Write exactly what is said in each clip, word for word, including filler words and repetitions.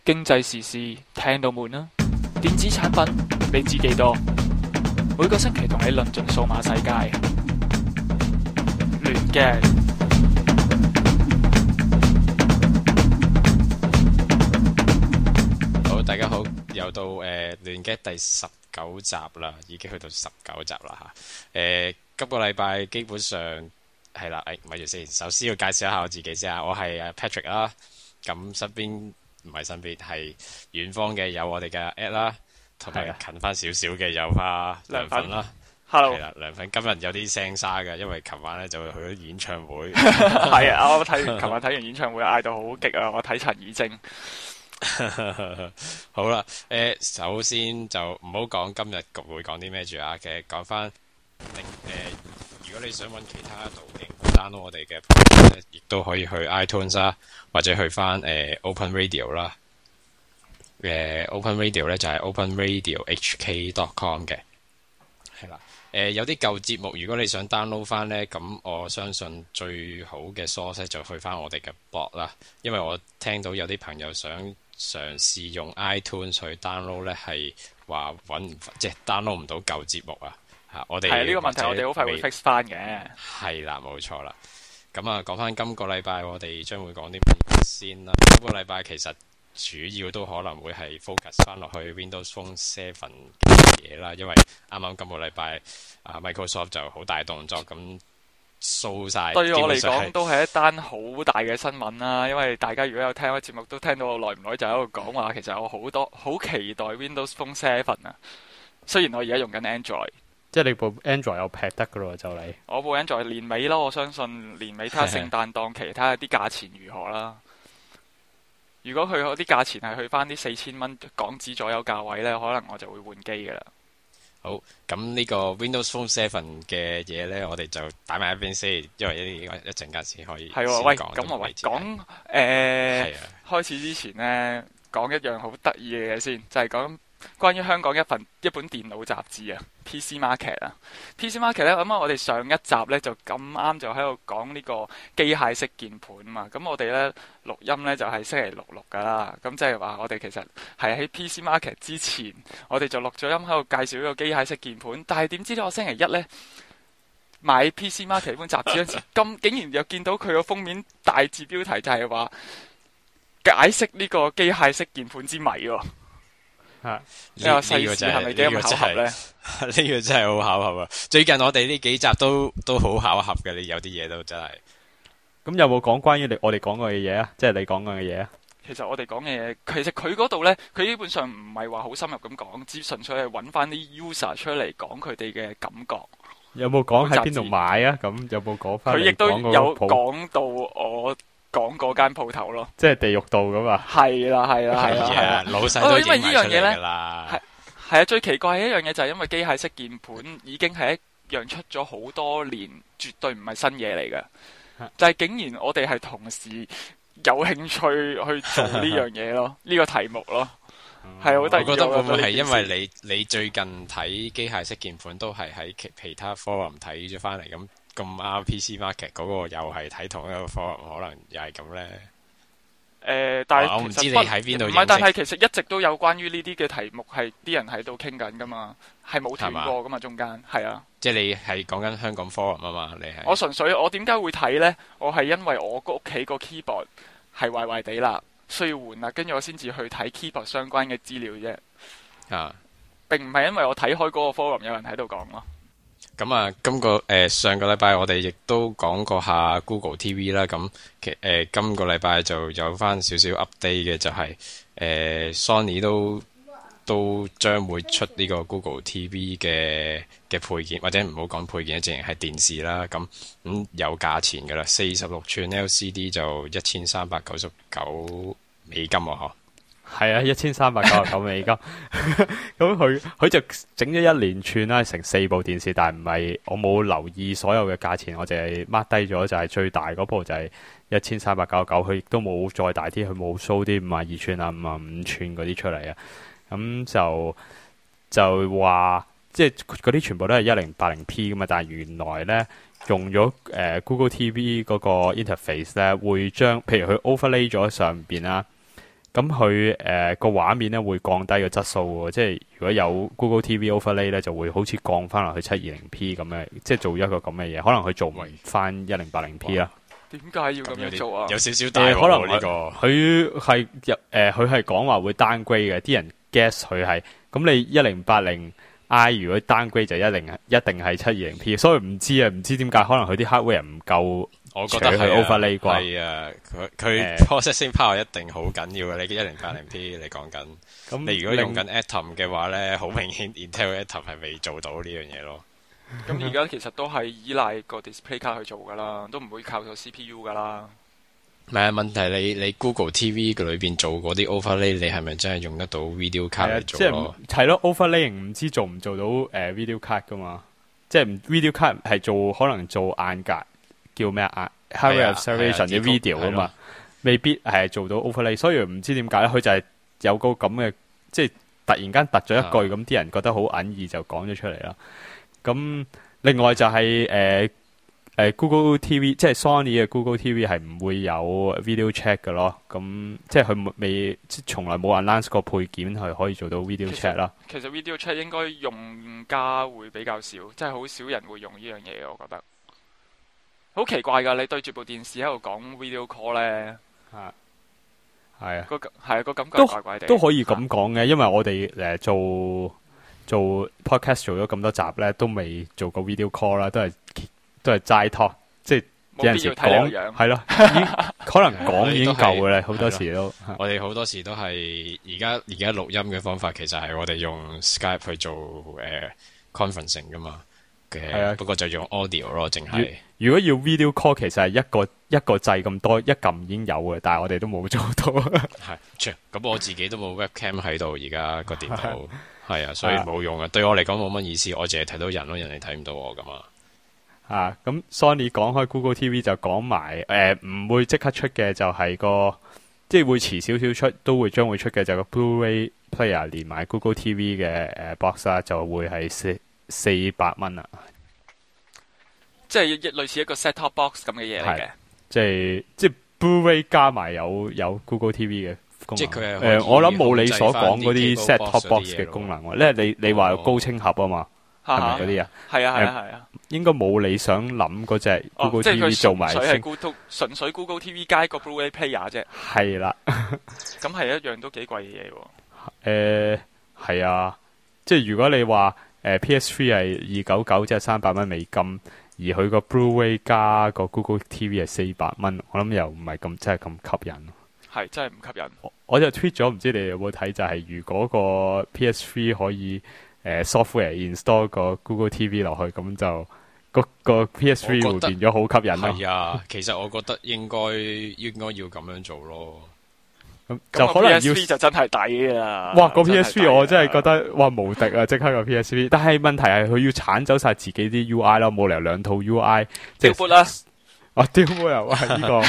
經濟時事聽到悶啦，電子產品你知幾多？每個星期同你論盡數碼世界，亂嘅。 好，大家好，又到誒亂嘅第十九集啦，已經去到十九集啦嚇。誒、呃，今個禮拜基本上係啦，誒咪住先，首先要介紹一下我自己先啊，我係阿 Patrick 啦，咁身邊。唔係身邊，係遠方嘅有我哋嘅 Ed 啦，同埋近翻少少嘅有阿涼粉啦。 Hello， 係啦，涼粉今日有啲聲沙嘅，因為琴晚咧就去咗演唱會。 係啊，我睇琴晚睇完演唱會，嗌到好激啊！我睇陳綺貞。 好啦，誒、呃，首先就唔好講今日局會講啲咩住啊，其實講翻，誒、呃，如果你想揾其他途徑 download 我哋嘅 podcast 咧，亦都可以去 iTunes 啦，或者去翻誒、呃、Open Radio 啦。誒、呃、Open Radio 咧就係、是、open radio h k dot com 嘅，係啦。誒、呃、有啲舊節目，如果你想 download 翻咧，咁我相信最好嘅 source 就去翻我哋嘅 blog 啦。因為我聽到有啲朋友想嘗試用 iTunes 去 download 咧，係話揾唔即係 download 唔到舊節目啊。嚇，我哋係呢個問題，我哋好快會 fix 翻嘅。係啦，冇錯啦。咁啊，講翻今個禮拜我哋將會講啲乜嘢先啦。今個禮拜其實主要都可能會係 focus 翻落去 Windows Phone Seven 嘅嘢啦，因為啱啱今個禮拜啊 Microsoft 就好大動作咁掃晒。 對我嚟講都係一單好大嘅新聞啦，因為大家如果有聽開節目都聽到我耐唔耐就喺度講話，其實我好多好期待 Windows Phone Seven 啊。雖然我而家用緊 Android。 即係你部 Android 又劈得噶咯，就你。我部 Android 年尾咯，我相信年尾睇下聖誕檔期，睇下啲價錢如何啦。如果佢嗰啲價錢係去翻啲四千蚊港紙左右價位呢，可能我就會換機噶啦。 好，咁呢個 Windows Phone Seven 嘅嘢呢，我哋就擺埋一邊先，因為一一陣間先可以先講。 喂，咁我喂講誒、呃啊，開始之前呢，講一樣好得意嘅嘢先，就係、是、講。關於香港一份一本電腦雜誌啊 ，P C Market 啊 ，P C Market 咧，咁啊，我哋上一集咧就咁啱就喺度講呢個機械式鍵盤嘛，咁我哋咧錄音咧就係、是、星期六錄噶啦，咁即係話我哋其實係喺 P C Market 之前，我哋就錄咗音喺度介紹呢個機械式鍵盤，但係點知咧我星期一咧買 P C Market 本雜誌嗰時，咁竟然又見到佢個封面大字標題就係話解釋呢個機械式鍵盤之謎喎。 啊！呢、這個就係、是、呢、這個真係呢個真係好巧合啊！最近我哋呢幾集都都好巧合嘅，你有啲嘢都真係。 咁有冇講關於你我哋講過嘅嘢啊？即係你講過嘅嘢啊？ 其實我哋講嘅嘢，其實佢嗰度呢，佢基本上唔係話好深入咁講，只純粹係揾翻啲 user 出嚟講佢哋嘅感覺。 有冇講喺邊度買啊？咁有冇講翻？ 佢亦都有講到我。講嗰間鋪頭咯， 即係地獄道咁啊！ 係啦，係啦，係啦，係啦， 老細都因為呢樣嘢呢， 係係啊，最奇怪嘅一樣嘢就係因為機械式鍵盤已經係一樣出咗好多年，絕對唔係新嘢嚟嘅，就係竟然我哋係同時有興趣去做呢樣嘢咯，呢個題目咯，係好得意。 我覺得會唔會係因為你你最近睇機械式鍵盤都係喺其其他 forum 睇咗翻嚟咁？咁啱 P C Market 嗰個又係睇同一個 forum，可能又係咁咧。誒、 呃，但係、 哦、我唔知你喺邊度。唔係，但係其實一直都有關於呢啲嘅題目係啲人喺度傾緊噶嘛，係冇斷過噶嘛，中間係啊。即係你係講緊香港 forum 啊嘛，你係。 我純粹我點解會睇咧？我係因為我個屋企個 keyboard 係壞壞地啦，需要換啦，跟住我先至去睇 keyboard 相關嘅資料啫。啊，並唔係因為我睇開嗰個 forum 有人喺度講咯。 咁啊，今個誒、呃、上個禮拜我哋亦都講過下 Google T V 啦，咁其誒今個禮拜就有翻少少 update 嘅，就係、是、誒、呃、Sony 都都將會出呢個 Google T V 嘅嘅配件，或者唔好講配件，淨係電視啦，咁咁、嗯、有價錢噶啦，四十六寸 L C D 就一千三百九十九美金啊，嗬。 係啊，一千三百九十九美金。咁佢佢就整咗一連串啦，成四部電視，但係唔係我冇留意所有嘅價錢，我淨係 mark 低咗，就係最大嗰部就係一千三百九十九，佢亦都冇再大啲，佢冇 show 啲五十二寸啊、五十五寸嗰啲出嚟啊。咁就就話即係嗰啲全部都係一零八零 P 噶嘛，但係原來咧用咗誒、呃、Google T V 嗰個 interface 咧，會將譬如佢 overlay 咗上邊啦。 咁佢誒個畫面咧會降低個質素喎，即係如果有 Google T V Overlay 咧，就會好似降翻落去七二零 P 咁嘅，即係做一個咁嘅嘢。可能佢做唔翻一零八零 P 啦。 點解要咁樣做啊？ 有少少大可能呢個。 佢係入誒，佢係講話會 downgrade 嘅，啲人 guess 佢係。咁你一零八零 I 如果 downgrade 就一零一定係七二零 P， 所以唔知啊，唔知點解可能佢啲 hardware 唔夠。 我覺得係 overlay 啩， 係啊，佢佢 processing power 一定好緊要嘅。你一零八零 P 你講緊，咁你如果用緊 Atom 嘅話咧，好明顯 Intel Atom 係未做到呢樣嘢咯。 咁而家其實都係依賴個 display 卡去做噶啦，都唔會靠個 C P U 噶啦。 唔係啊，問題你你 Google T V 嘅裏邊做嗰啲 overlay，你係咪真係用得到 video card 嚟做咯？ 即係係咯 overlaying 唔知做唔做到誒、呃、video card 噶嘛？即係 video card 係做可能做硬格。叫咩啊 ？Hardware acceleration 嘅 video 啊嘛，未必係做到 overlay， 所以唔知點解咧，佢就係有個咁嘅，即係突然間突咗一句，咁啲人覺得好隱意就講咗出嚟啦。咁另外就係誒誒 Google T V， 即係 Sony 嘅 Google T V 係唔會有 video check 嘅咯。咁即係佢未，即係從來冇 announce 個配件係可以做到 video check 啦。 其實 video check 應該用家會比較少，即係好少人會用呢樣嘢，我覺得。好奇怪噶！你對住部電視喺度講 video call 咧， 係係啊， 個係啊個感覺怪怪地， 都可以咁講嘅，因為我哋誒做做 podcast 做咗咁多集咧，都未做過 video call 啦，都係都係齋 talk，即係有陣時講係咯，可能講已經夠嘅啦，好多時都。 我哋好多時都係而家而家錄音嘅方法，其實係我哋用 Skype 去做誒、呃、conferencing 噶嘛。係啊，不過就用 audio 咯，淨係。 如果要 video call，其實係一個一個掣咁多，一撳已經有嘅，但係我哋都冇做到。 係，咁我自己都冇 webcam 喺度，而家個電腦係啊，所以冇用啊。對我嚟講冇乜意思，我淨係睇到人咯，人哋睇唔到我噶嘛。 啊，咁 Sony 講開 Google T V 就講埋誒，唔會即刻出嘅就係個，即係會遲少少出，都會將會出嘅就係個 Blu-ray player 連埋 Google T V 嘅誒 box 啊，就會係四四百蚊啊。 即係類似一個 set top box 咁嘅嘢嚟嘅， 即係即係 Blu-ray 加埋有有 Google T V 嘅功能。 即係佢係誒，我諗冇你所講嗰啲 set top box 嘅功能喎，因為你你話高清盒啊嘛，係咪嗰啲啊？係啊係啊係啊，應該冇你想諗嗰隻 Google T V 做埋。即係佢純粹係 Google 純粹 Google T V 加個 Blu-ray player 啫。係啦，咁係一樣都幾貴嘅嘢喎。誒係啊，即係如果你話誒 P S three 係二九九，即係三百蚊美金。而佢個 Blu-ray 加個 Google T V 係四百蚊，我諗又唔係咁真係咁吸引。係真係唔吸引。我，我就 tweet 咗，唔知你哋有冇睇？就係、是、如果個 P S three 可以誒、呃、software install 個 Google T V 落去，咁就個個 P S three 會變咗好吸引咯。係啊， 其實我覺得應該應該要咁樣做咯。 咁就可能要 P S three 就真係抵啊！ 哇，個 P S three 我真係覺得哇無敵啊！即刻個 P S three， 但係問題係佢要鏟走晒自己啲 U I 咯，冇理由兩套 U I 即係。啦，哦，丟杯啊！哇，呢個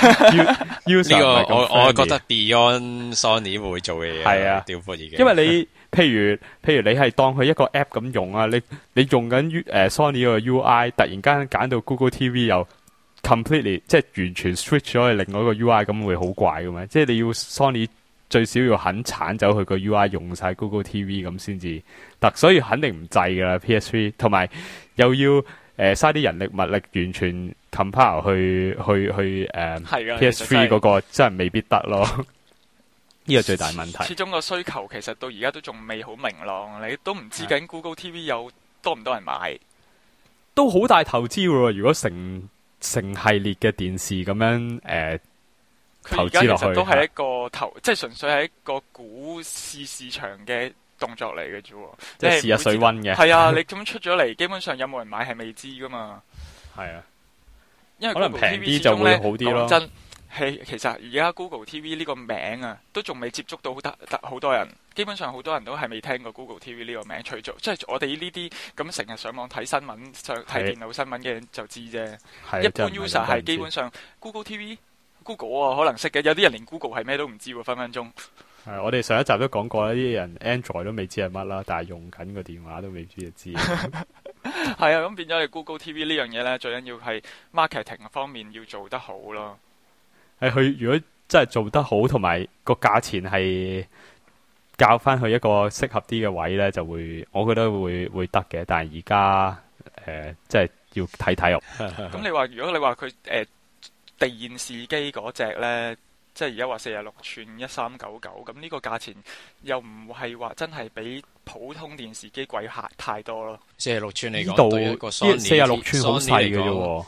U 呢個我我覺得 Beyond Sony 會做嘅嘢係啊，丟杯已經。 因為你譬如譬如你係當佢一個 app 咁用啊，你你用緊誒 Sony 個 U I，突然間揀到 Google T V 又 completely 即係完全 switch 咗去另外一個 U I， 咁會好怪噶嘛？即係你要 Sony 最少要肯鏟走佢個 U I， 用晒 Google T V 咁先至得，所以肯定唔制噶啦 P S three， 同埋又要誒嘥啲人力物力完全 compare 去去去誒、呃、P S three 嗰個真係未必得咯。呢個最大問題。 始終個需求其實到而家都仲未好明朗，你都唔知緊 Google T V 有多唔多人買， 都好大投資喎。如果成成系列嘅電視咁樣誒。呃佢而家其實都係一個投，即係純粹係一個股市市場嘅動作嚟嘅啫。 即係試下水溫嘅。 係啊，你咁出咗嚟，基本上有冇人買係未知噶嘛。係啊，因為 Google T V 啲就會好啲咯。 講真，係其實而家 Google T V 呢個名啊，都仲未接觸到好多好多人。基本上好多人都係未聽過 Google T V 呢個名，除咗即係我哋呢啲咁成日上網睇新聞、上睇電腦新聞嘅人就知啫。一般 user 係基本上 Google T V。Google 啊，可能識嘅，有啲人連 Google 係咩都唔知喎，分分鐘。 係，我哋上一集都講過啦，啲人 Android 都未知係乜啦，但係用緊個電話都未知就知。係啊，咁變咗你 Google T V 呢樣嘢咧，最緊要係 marketing 方面要做得好咯。 係佢如果真係做得好，同埋個價錢係較翻去一個適合啲嘅位咧，就會我覺得會會得嘅。但係而家誒，即係要睇睇咯。 咁你話如果你話佢誒電視機嗰隻咧，即係而家話四十六寸一三九九，咁呢個價錢又唔係話真係比普通電視機貴下太多咯。 四十六寸嚟呢講，對一個 Sony 四十六寸好細嘅啫喎。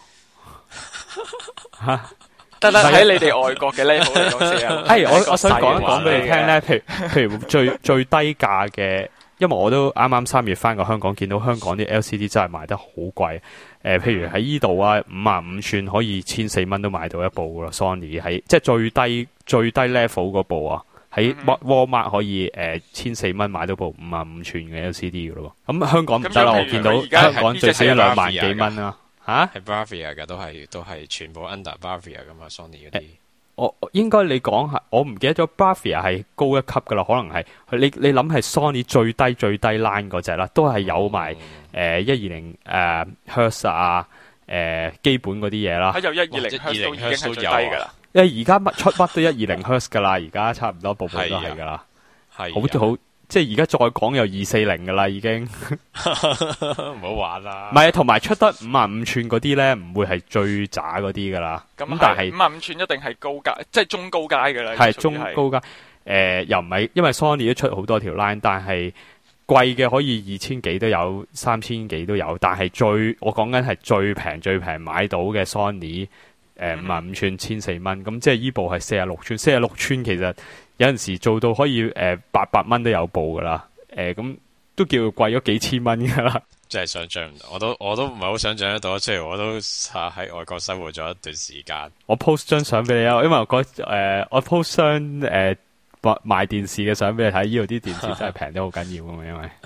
嚇！ 得啦，喺你哋外國嘅 level 嚟講四十六。 誒，我我想講一講俾你聽咧，譬如譬如最最低價嘅，因為我都啱啱三月翻過香港，見到香港啲 L C D 真係賣得好貴。誒、呃，譬如喺依度啊，五啊五寸可以千四蚊都買到一部噶啦 Sony 喺即係最低最低 level 嗰部啊，喺 Walmart 可以誒千四蚊買到部五啊五寸嘅 L C D 噶咯。咁香港唔得啦，我見到香港最少兩萬幾蚊啦。吓， 係 Bravia 嘅，都係都係全部 under Bravia 噶嘛 Sony 嗰啲。 我應該你講下，我唔記得咗 Bravia 係高一級噶啦，可能係你你諗係 Sony 最低最低 line 嗰隻啦，都係有埋誒一二零誒 Hertz 啊誒基本嗰啲嘢啦。 喺有一二零 Hertz 都已經係最低噶啦。 誒而家乜出乜都一二零 Hertz 噶啦，而家差唔多部部都係噶啦， 係好好。即係而家再講又二四零噶啦，已經唔好玩啦。 唔係，同埋出得五啊五寸嗰啲咧，唔會係最渣嗰啲噶啦。 咁但係五啊五寸一定係高階，即係中高階噶啦。 係中高階。誒、呃，又唔係，因為 Sony 都出好多條 line，但係貴嘅可以二千幾都有，三千幾都有。但係最我講緊係最平最平買到嘅 Sony，誒五啊五寸千四蚊。咁即係依部係四啊六寸，四啊六寸其實。有陣時做到可以誒八百蚊都有部噶啦，誒、呃、咁都叫貴咗幾千蚊噶啦。 真係想象唔到，我都我都唔係好想象得到。雖然我都喺外國生活咗一段時間。 我 post 張相俾你啊，因為我覺誒、呃、我 post 張誒賣電視嘅相俾你睇，呢度啲電視真係平得好緊要噶嘛，因為。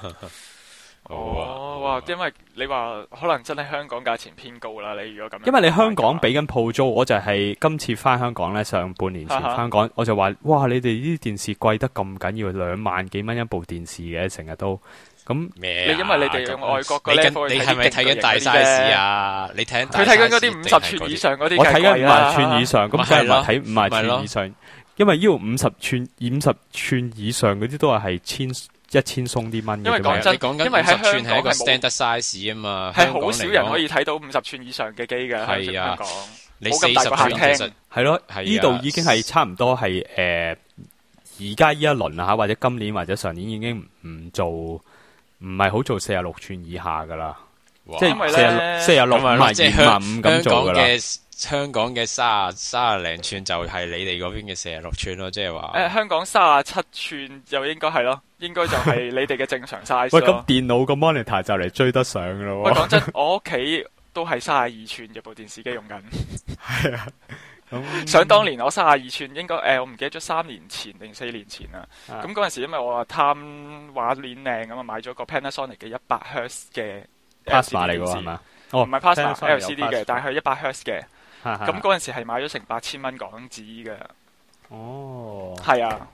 哦，哇！因為你話可能真係香港價錢偏高啦，你如果咁樣， 因為你香港俾緊鋪租，我就係今次翻香港咧，上半年前翻港，我就話：哇！你哋呢啲電視貴得咁緊要，兩萬幾蚊一部電視嘅，成日都咁咩？ 你因為你哋用外國嘅 level 你係咪睇緊大 size 啊？你睇緊佢睇緊嗰啲五十寸以上嗰啲， 我睇緊五十寸以上，咁梗係話睇五十寸以上，因為呢度五十寸、五十寸以上嗰啲都係係千。一千鬆啲蚊， 因為講真，因為喺香港係一個 standard size 啊嘛， 係好少人可以睇到五十寸以上嘅機㗎。 係啊，你四十寸其實係咯，呢度已經係差唔多係誒，而家呢一輪啊，或者今年或者上年已經唔做，唔係好做四十六寸以下㗎啦，即係四十四十六五啊，即係二五咁做㗎啦。 香港嘅三十三十零寸就係你哋嗰邊嘅四十六寸咯，即係話誒香港三十七寸就應該係咯，應該就係你哋嘅正常 size 喂，咁電腦個 monitor 就嚟追得上㗎咯。 喂，講真，我屋企都係三十二寸嘅部電視機用緊。 係啊，咁想當年我三十二寸應該誒、呃，我唔記得咗三年前定四年前啦。咁嗰陣時因為我話貪畫面靚咁啊，買咗個 Panasonic 嘅一百赫茲嘅 Plasma 嚟㗎係嘛？哦， 唔係 Plasma L C D 嘅，但係一百赫茲嘅。咁嗰陣時係買咗成八千蚊港紙嘅。 哦， 係啊。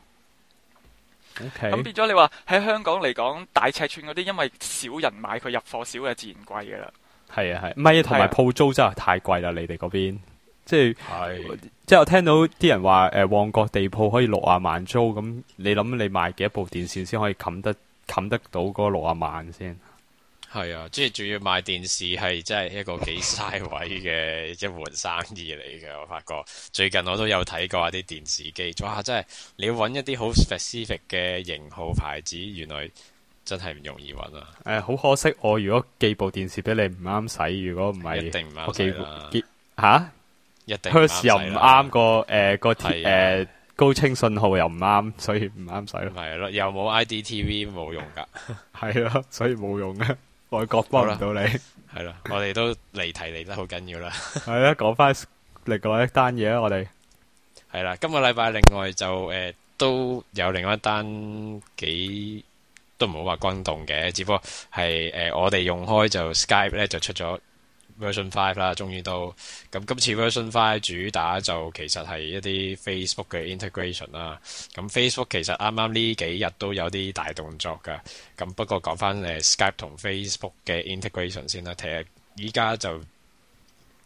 OK。 咁變咗你話喺香港嚟講，大尺寸嗰啲，因為少人買，佢入貨少嘅自然貴嘅啦。 係啊係，唔係同埋鋪租真係太貴啦！你哋嗰邊，即係即係我聽到啲人話誒旺角地鋪可以六啊萬租，咁你諗你賣幾多部電視先可以冚得冚得到嗰六啊萬先？ 係啊，即係仲要賣電視係真係一個幾嘥位嘅一門生意嚟嘅。我發覺最近我都有睇過一啲電視機，哇！真係你要揾一啲好 specific 嘅型號牌子，原來真係唔容易揾啊。 誒、呃，好可惜，我如果寄部電視俾你唔啱使，如果唔係， 一定唔啱我寄啦。 吓， 一定 Hertz 又唔啱個誒個誒、 呃、高清信號又唔啱，所以唔啱使咯。 係咯，又冇 I D T V 冇用噶。 係咯，所以冇用嘅。外國幫唔到你， 係啦，我哋都離題離得好緊要啦。 係啦，講翻另外一單嘢啦，我哋係啦，今個禮拜另外就誒、呃、都有另外一單幾都唔好話轟動嘅，只不過係誒、呃、我哋用開就 Skype 咧就出咗 version five 啦，終於都咁今次 version five 主打就其實係一啲 Facebook 嘅 integration 啦。咁 Facebook 其實啱啱呢幾日都有啲大動作㗎。咁不過講翻誒 Skype 同 Facebook 嘅 integration 先啦，睇下依家就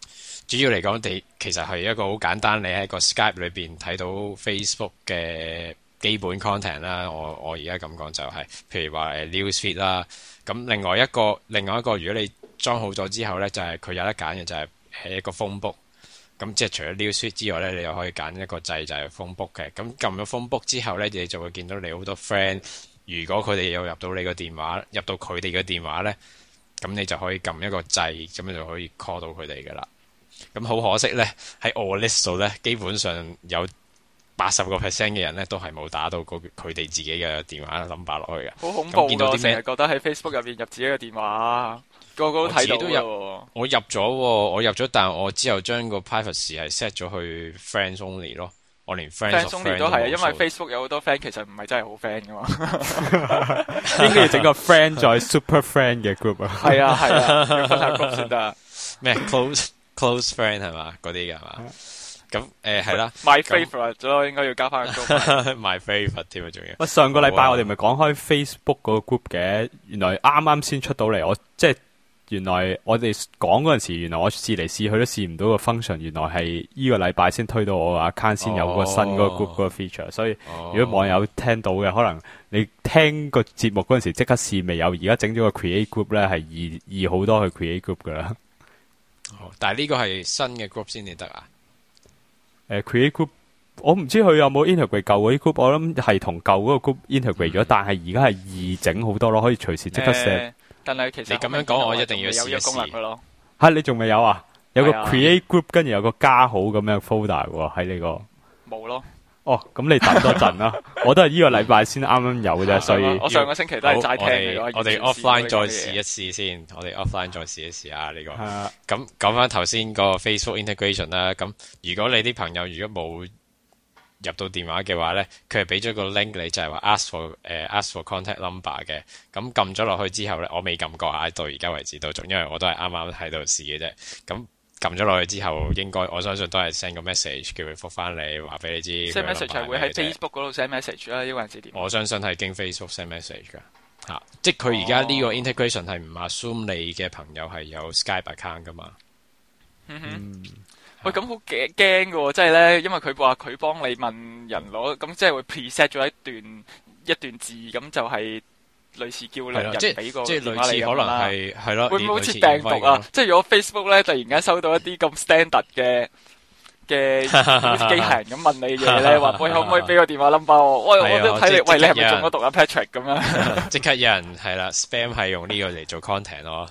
主要嚟講，你其實係一個好簡單，你喺個 Skype 裏邊睇到 Facebook 嘅基本 content 啦。我我而家咁講就係、是，譬如話誒 newsfeed 啦。咁另外一個另外一個，如果你裝好咗之後咧，就係、是、佢有得揀嘅，就係係一個 phone book。咁即係除咗 newsfeed 之外咧，你又可以揀一個掣就係 phone book 嘅。咁撳咗 phone book 之後咧，你就會見到你好多 friend。如果佢哋有入到你個電話，入到佢哋嘅電話咧，咁你就可以撳一個掣，咁就可以 call 到佢哋噶啦。咁好可惜咧，喺我 list 度咧，基本上有八十個 percent 嘅人咧，都係冇打到佢哋自己嘅電話 number 落去嘅。 好恐怖㗎！我成日覺得喺 Facebook 入邊入自己嘅電話，個個都睇到。我都有，我入咗，我入咗，但係我之後將個 privacy 係 set 咗去 friends only 咯。我連 friends only 都係啊，因為 Facebook 有好多 friend 其實唔係真係好 friend 噶嘛。 應該要整個 friend 再 super friend 嘅 group 啊。 係啊係啊，要分下 group 先得。 咩 close close friend 係嘛？嗰啲㗎係嘛？咁誒係啦 ，my favourite 咯，應該要加翻個 group。 my favourite 添啊，仲要。 喂，上個禮拜我哋咪講開 Facebook 嗰個 group 嘅，原來啱啱先出到嚟，我即係。原來我哋講嗰陣時，原來我試嚟試去都試唔到個 function，原來係呢個禮拜先推到我 account 先有個新嗰個 group 嗰個 feature，、哦、所以如果網友聽到嘅，可能你聽個節目嗰陣時即刻試未有，而家整咗個 create group 咧係易易好多去 create group 噶啦。 哦，但係呢個係新嘅 group 先至得啊？ 誒、呃、，create group 我唔知佢有冇 integrate 舊嗰啲 group，我諗係同舊嗰個 group integrate 咗、嗯，但係而家係易整好多咯，可以隨時即刻 set。 但係其實你咁樣講，我一定要試一試咯。 吓、啊，你仲未有啊？有個 create group，跟住有個加號咁樣 folder 喎，喺呢個冇咯。 哦，咁你等多陣啦。我都係呢個禮拜先啱啱有啫，所以我上個星期都係齋聽嚟。 我哋 offline 再試一試先，我哋 offline 再試一試啊呢個。咁講翻頭先個 Facebook integration 啦。咁如果你啲朋友如果冇入到電話嘅話咧，佢係俾咗個 link 你，就係話 ask for 誒、uh, ask for contact number 嘅。咁撳咗落去之後咧，我未撳過啊，到而家為止都仲，因為我都係啱啱喺度試嘅啫。咁撳咗落去之後，應該我相信都係 send 個 message 叫佢覆翻你，話俾你知。 send message 係會喺 Facebook 嗰度 send message 啦，呢個人是點？ 我相信係經 Facebook send message 噶嚇、啊，即係佢而家呢個 integration 係唔 assume 你嘅朋友係有 Skype account 噶嘛。 嗯哼。嗯喂，咁好驚驚噶喎！即係咧，因為佢話佢幫你問人攞，咁即係會 preset 咗一段一段字，咁就係類似叫人俾個即係類似可能係係咯， 會唔會好似病毒啊？即係如果 Facebook 咧突然間收到一啲咁 standard 嘅嘅好似機械人咁問你嘢咧，話喂可唔可以俾個電話 number 我？喂，我都睇你，喂你係咪中咗毒啊 Patrick 咁樣？ 即刻有人係啦 ，spam 係用呢個嚟做 content 咯。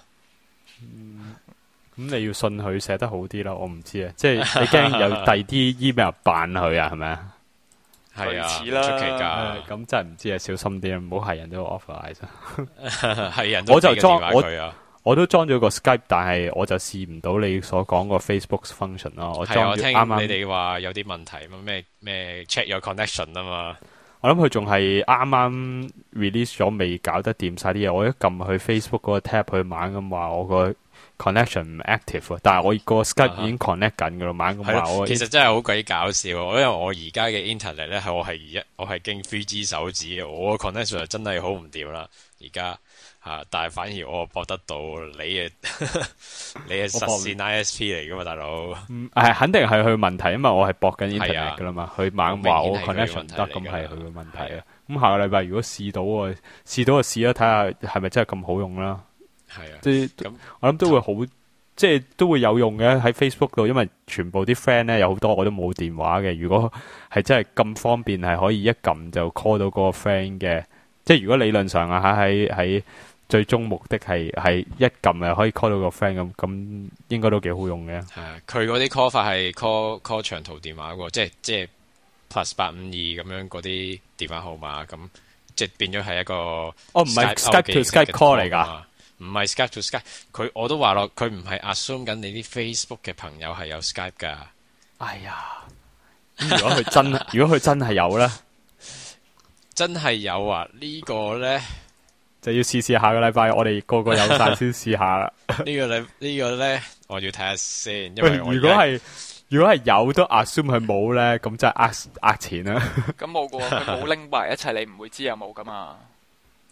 咁你要信佢寫得好啲啦，我唔知啊，即係你驚有第二啲 email 扮佢啊，係咪啊？ 係啊， 出奇啦， 咁真係唔知啊，小心啲啊，唔好係人都 offer 係人我就裝我啊， 我都裝咗個 Skype，但係我就試唔到你所講個 Facebook function 咯。我裝咗啱啱你哋話有啲問題咩咩 check your connection 啊嘛。 我諗佢仲係啱啱 release 咗，未搞得掂晒啲嘢。我一撳去 Facebook 嗰個 tab 去猛咁話我個 connection 唔 active， 但係我個 Skype 已經 connect 緊噶啦，猛咁話我。 其實真係好鬼搞笑，因為我而家嘅 internet 咧係我係而一我係經 three G 手指嘅，我個 connection 真係好唔掂啦，而家吓，但係反而我博得到你嘅，你係實線 I S P 嚟噶嘛，大佬。嗯，係肯定係佢問題，因為我係博緊 internet 噶啦嘛，佢猛話我 connection 唔得，咁係佢嘅問題啊。咁下個禮拜如果試到啊，試到就試咗睇下係咪真係咁好用啦。 係啊， 即係我諗都會好，即係都會有用嘅喺 Facebook 度，因為全部啲 friend 咧有好多我都冇電話嘅。如果係真係咁方便，係可以一撳就 call 到嗰個 friend 嘅。即係如果理論上啊，喺喺最終目的係係一撳就可以 call 到個 friend 咁，咁應該都幾好用嘅。 係啊，佢嗰啲 call 法係 call call 長途電話喎，即係即係 plus 八五二咁樣嗰啲電話號碼，咁即係變咗係一個哦， 唔係 Skype to Skype call 嚟㗎。 唔係 Skype to Skype，佢我都話咯，佢唔係 assume 緊你啲 Facebook 嘅朋友係有 Skype 噶。 哎呀，如果佢真，如果佢真係有咧， 真係有啊！這個、呢個咧就要試試下個禮拜，我哋個個有晒先試下啦。 呢個禮呢個咧，我要睇下先。因為我如果係如果係有都 assume 佢冇咧，咁真係呃呃錢啦。 咁冇噶，佢冇拎埋一齊，你唔會知有冇噶嘛。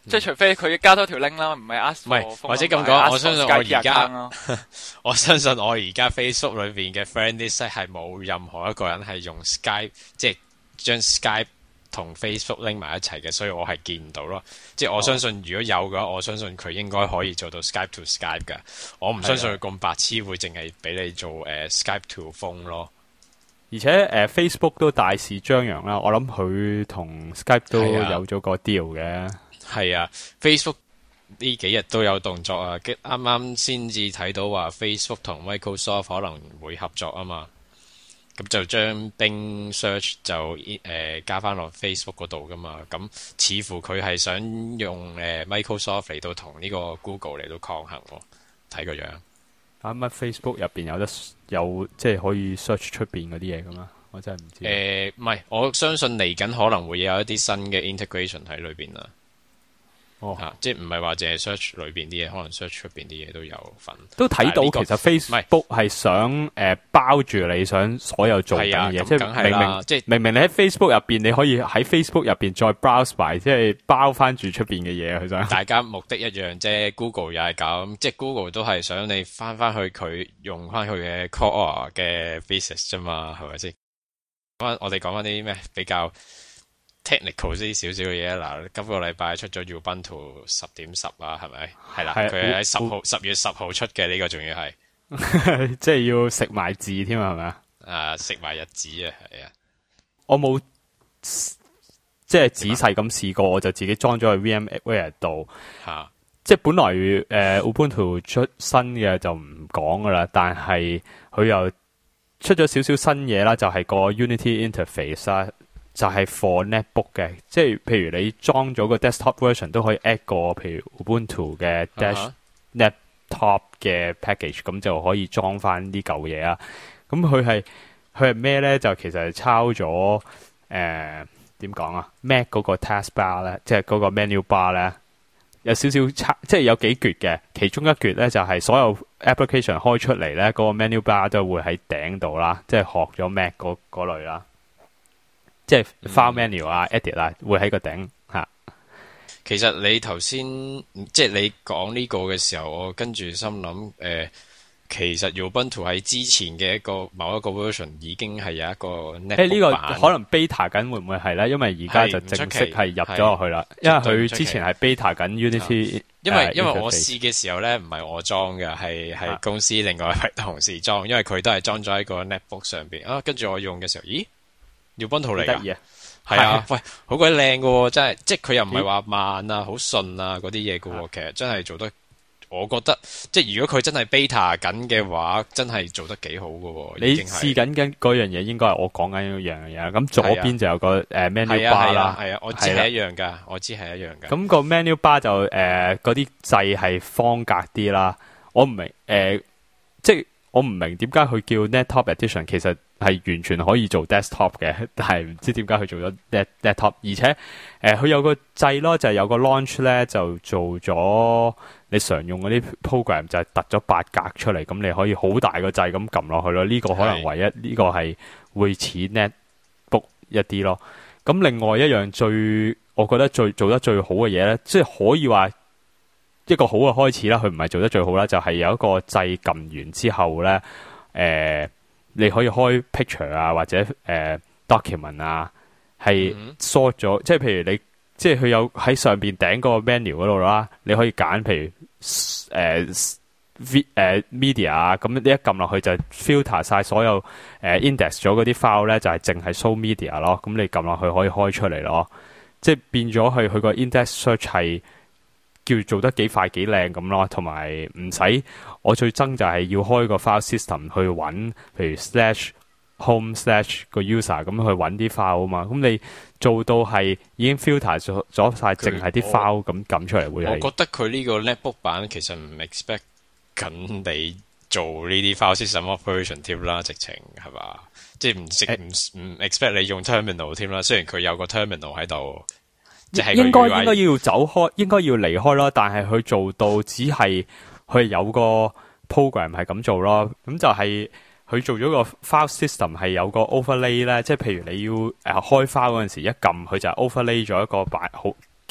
即係除非佢加多條 link 啦，唔係 ask 唔係或者咁講，我相信我而家，我相信我而家 Facebook 裏邊嘅 friend list 係冇任何一個人係用 Skype， 即係將 Skype 同 Facebook link 埋一齊嘅，所以我係見唔到咯。即係我相信如果有嘅話，我相信佢應該可以做到 Skype to Skype 㗎。我唔相信佢咁白痴會淨係俾你做誒、呃、Skype to phone 咯。 而且誒、呃、Facebook 都大肆張揚啦，我諗佢同 Skype 都有咗個 deal 嘅。 係啊 ，Facebook 呢幾日都有動作啊！啱啱先至睇到話 Facebook 同 Microsoft 可能會合作啊嘛，咁就將 Bing Search 就誒、呃、加翻落 Facebook 嗰度噶嘛，咁似乎佢係想用誒、呃、Microsoft 嚟到同呢個 Google 嚟到抗衡喎，睇個樣。 啊乜 Facebook 入邊有得有即係可以 search 出邊嗰啲嘢噶嘛？我真係唔知。 誒唔係，我相信嚟緊可能會有一啲新嘅 integration 喺裏邊啦。哦，啊、即係唔係話淨係 search 裏邊啲嘢，可能 search 出邊啲嘢都有份。都睇到、這個、其實 Facebook 係想誒、呃、包住你想所有做緊嘅嘢，即係明明即係明明你喺 Facebook 入邊，你可以喺 Facebook 入邊再 browse 埋，即係包翻住出邊嘅嘢。佢想大家目的一樣啫 ，Google 又係咁，即係 Google 都係想你翻翻去佢用翻佢嘅 core 嘅 basis 啫嘛，係咪先？咁我哋講翻啲咩比較 technical 啲少少嘅嘢嗱，今個禮拜出咗 Ubuntu 十點十啦，係咪？係啦，佢係喺十號十月十號出嘅，呢、這個仲要係， 即係要食埋字添啊，係咪啊？ 啊，食埋日子啊，係啊！ 我冇即係仔細咁試過，我就自己裝咗去 VMware 度。吓、啊，即係本來誒、呃、Ubuntu 出新嘅就唔講噶啦，但係佢又出咗少少新嘢啦，就係、是、個 Unity Interface 啦。就係 for netbook 嘅，即係譬如你裝咗個 desktop version 都可以 add 個譬如 Ubuntu 嘅 dash laptop 嘅 package， 咁就可以裝翻呢嚿嘢啊。咁佢係佢係咩咧？就其實係抄咗誒點講啊 Mac 嗰個 taskbar 咧，即係嗰個 menu bar 咧，有少少差，即係有幾橛嘅。其中一橛咧就係、是、所有 application 開出嚟咧，嗰、那個 menu bar 都會喺頂度啦，即係學咗 Mac 嗰嗰類啦。即係 file menu 啊、嗯、edit 啊，會喺個頂吓。 其實你頭先即係你講呢個嘅時候，我跟住心諗誒、呃，其實 Ubuntu 喺之前嘅一個某一個 version 已經係有一個 netbook 版。誒，呢個可能 beta 緊會唔會係咧？因為而家就正式係入咗落去啦。因為佢之前係 beta 緊 Unity。因為、uh, 因為我試嘅時候咧，唔係我裝嘅，係係公司另外一位同事裝，因為佢都係裝咗喺個 netbook 上邊啊。跟住我用嘅時候，咦？Ubuntu 嚟噶，係啊，啊，喂，好鬼靚噶，真係，即係佢又唔係話慢啊，好順啊，嗰啲嘢噶，其實真係做得，我覺得，即係如果佢真係 beta 緊嘅話，真係做得幾好噶。 你試緊緊嗰樣嘢，應該係我講緊嗰樣嘢。咁左邊就有個誒、呃、menu bar 啦， 係啊，啊，我知係一樣噶，我知係一樣噶。 咁個 menu bar 就誒嗰啲掣係方格啲啦，我唔明誒、呃，即係我唔明點解佢叫 Desktop Edition， 其實。係完全可以做 desktop 嘅，但係唔知點解佢做咗 desktop， 而且誒佢、呃、有個掣咯，就係、是、有個 launch 咧，就做咗你常用嗰啲 program 就係突咗八格出嚟，咁你可以好大個掣咁撳落去咯。呢、這個可能唯一呢、這個係會似 netbook 一啲咯。咁另外一樣最我覺得最做得最好嘅嘢咧，即、就、係、是、可以話一個好嘅開始啦。佢唔係做得最好啦，就係、是、有一個掣撳完之後咧，誒、呃。你可以開 picture 啊，或者誒、呃、document 啊，係 sort 咗、嗯，即係譬如你，即係佢有喺上邊頂個 menu 嗰度啦，你可以揀譬如誒、呃、v 誒、呃、media 啊，咁你一撳落去就 filter 晒所有誒、呃、index 咗嗰啲 file 咧，就係淨係 show media 咯，咁你撳落去可以開出嚟咯，即係變咗佢佢個 index search 係叫做得幾快幾靚咁咯，同埋唔使我最憎就係要開個 file system 去揾，譬如 slash home slash 個 user 咁去揾啲 file 啊嘛，咁你做到係已經 filter 咗咗晒，淨係啲 file 咁撳出嚟會係。 我覺得佢呢個 netbook 版其實唔 expect 緊你做呢啲 file system operation 添啦，直情係嘛？即係唔識唔唔 expect 你用 terminal 添啦，雖然佢有個 terminal 喺度。 應該應該要走開，應該要離開咯。但係佢做到只係佢有個 program 係咁做咯。咁就係佢做咗個 file system 係有個 overlay 咧，即係譬如你要誒開 file 嗰陣時一撳，佢就 overlay 咗一個版好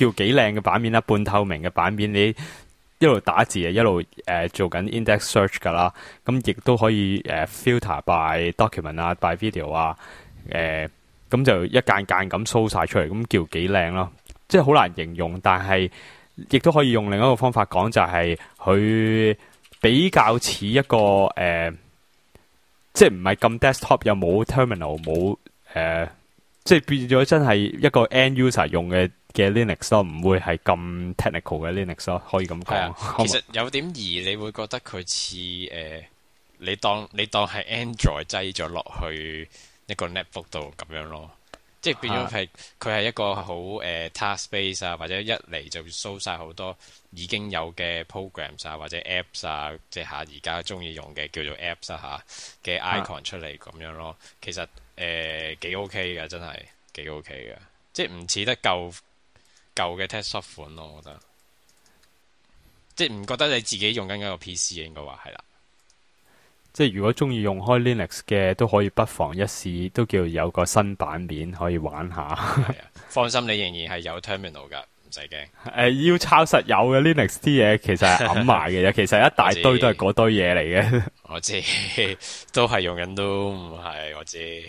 叫幾靚嘅版面啦，半透明嘅版面，你一路打字啊，一路誒、呃、做緊 index search 噶啦，咁亦都可以誒、呃、filter by document 啊 by video 啊，誒、呃、咁就一間間咁 show 晒出嚟，咁叫幾靚咯，即係好難形容，但係亦都可以用另一個方法講，就係佢比較似一個誒、呃，即係唔係咁 desktop 又冇 terminal 冇誒、呃，即係變咗真係一個 end user 用嘅嘅 Linux 咯，唔會係咁 technical 嘅 Linux 咯，可以咁講。 啊、其實有點疑，你會覺得佢似誒，你當你當係 Android 擠咗落去一個 netbook 度咁樣咯。即係變咗係佢係一個好誒、呃、task base 啊，或者一嚟就 show 晒好多已經有嘅 programs 啊，或者 apps 啊，即係下而家中意用嘅叫做 apps 啊嚇嘅 icon 出嚟咁樣咯。其實誒幾、呃、OK 嘅，真係幾 OK 嘅，即係唔似得舊舊嘅 desktop 款咯，我覺得。即係唔覺得你自己用緊嗰個 P C 應該話係啦。 即係如果中意用開 Linux 嘅，都可以不妨一試，都叫有個新版面可以玩下。係啊， 放心，你仍然係有 terminal 噶，唔使驚。誒、 呃，要抄實有嘅 Linux 啲嘢，其實係揞埋嘅啫，其實一大堆都係嗰堆嘢嚟嘅。 我知，都係用緊都唔係，我知。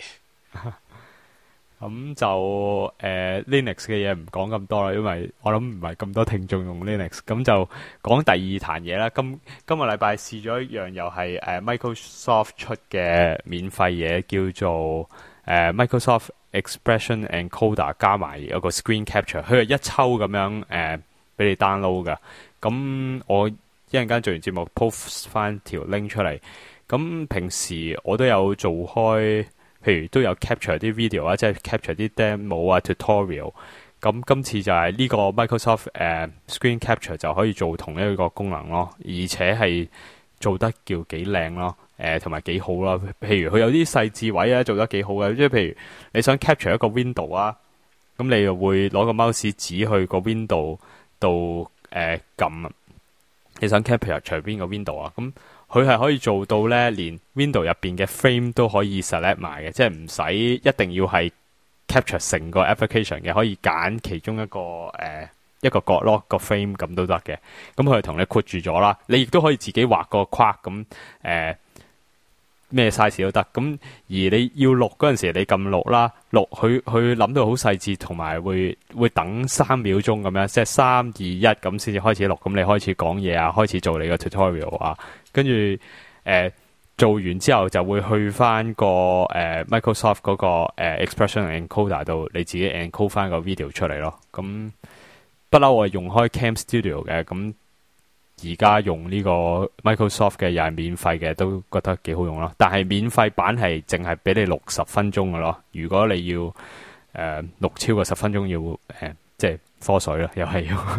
咁就誒、呃、Linux 嘅嘢唔講咁多啦，因為我諗唔係咁多聽眾用 Linux，咁就講第二壇嘢啦。今今個禮拜試咗一樣又係誒、呃、Microsoft 出嘅免費嘢，叫做誒、呃、Microsoft Expression Encoder 加埋有個 Screen Capture，佢係一抽咁樣誒俾你 download 噶。咁我一陣間做完節目 post 翻條 link 出嚟。咁平時我都有做開。譬如都有 capture 啲 video 啊，即係 capture 啲 demo 啊 tutorial。咁今次就係呢個 Microsoft 誒、uh, Screen Capture 就可以做同一個功能咯，而且係做得叫幾靚咯，誒同埋幾好啦。譬如佢有啲細緻位啊，做得幾好嘅，即係譬如你想 capture 一個 window 啊，咁你又會攞個 mouse 指去個 window 度誒撳，你想 capture 隨邊個 window 啊，咁。佢係可以做到咧，連 Window 入邊嘅 frame 都可以 select 埋嘅，即係唔使一定要係 capture 成個 application 嘅，可以揀其中一個誒、呃、一個角落個 frame 咁都得嘅。咁佢係同你括住咗啦，你亦都可以自己畫個框咁誒咩 size 都得。咁而你要錄嗰陣時，你撳錄啦，錄佢佢諗到好細緻，同埋會會等三秒鐘咁樣，即係三二一咁先至開始錄。咁你開始講嘢啊，開始做你個 tutorial 啊。跟住誒做完之後就會去翻個誒、呃、Microsoft 嗰、那個、呃、Expression Encoder 度，你自己 encode 翻個 video 出嚟咯。咁不嬲我係用開 Cam Studio 嘅，咁而家用呢個 Microsoft 嘅又係免費嘅，都覺得幾好用咯。但係免費版係淨係俾你錄十分鐘嘅咯。如果你要誒、呃、錄超過十分鐘，要誒、呃、即係科水啦，又係要。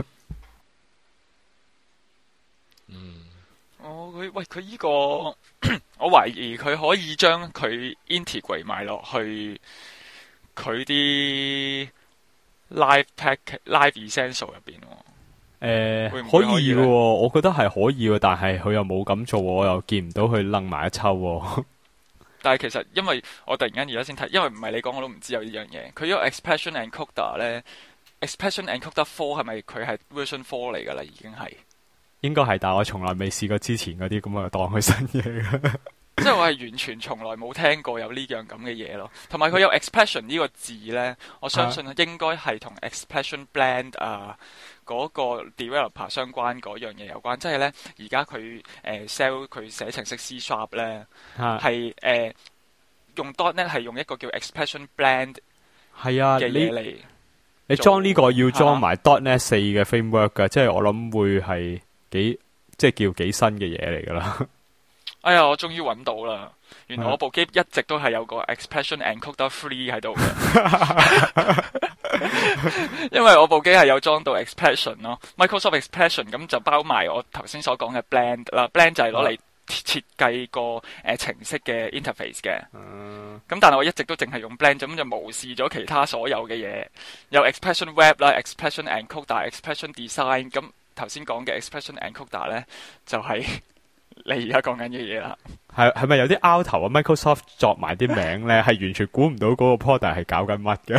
佢喂佢依個，我懷疑佢可以將佢 integrate 埋落去佢啲 live pack live essential 入邊。誒、 呃， 會唔會可以可以嘅，我覺得係可以嘅，但係佢又冇咁做，我又見唔到佢楞埋一抽。 但係其實因為我突然間而家先睇，因為唔係你講我都唔知有呢樣嘢。佢呢個 expression encoder 咧 ，expression encoder four 係咪佢係 version four 嚟噶啦？已經係。 應該係，但係我從來未試過之前嗰啲，咁我就當佢新嘢嘅。 即係我係完全從來冇聽過有呢樣咁嘅嘢咯。同埋佢有 expression 呢個字呢，我相信應該係同 expression blend 啊嗰個 developer 相關嗰樣嘢有關。即係呢，而家佢誒 sell 佢寫程式 C sharp 呢，係誒、呃、用 .net 係用一個叫 expression blend 係啊嘅嘢嚟。 你裝呢個要裝埋 .net 四嘅 framework 噶，即係我諗會係。幾即係叫幾新嘅嘢嚟噶啦！ 哎呀，我終於揾到啦！原來我部機一直都係有個 Expression Encoder three 喺度嘅，因為我部機係有裝到 Expression 咯 ，Microsoft Expression 咁就包埋我頭先所講嘅 Blend 啦 ，Blend 就係攞嚟設計個誒、呃、程式嘅 interface 嘅。咁、嗯、但係我一直都淨係用 Blend，咁就無視咗其他所有嘅嘢，有 Expression Web 啦 ，Expression Encoder、Expression Design 咁。頭先講嘅 expression encoder 咧，就係、是、你而家講緊嘅嘢啦。係係咪有啲拗頭啊 ？Microsoft 作埋啲名咧，係完全估唔到嗰個 product 係搞緊乜嘅。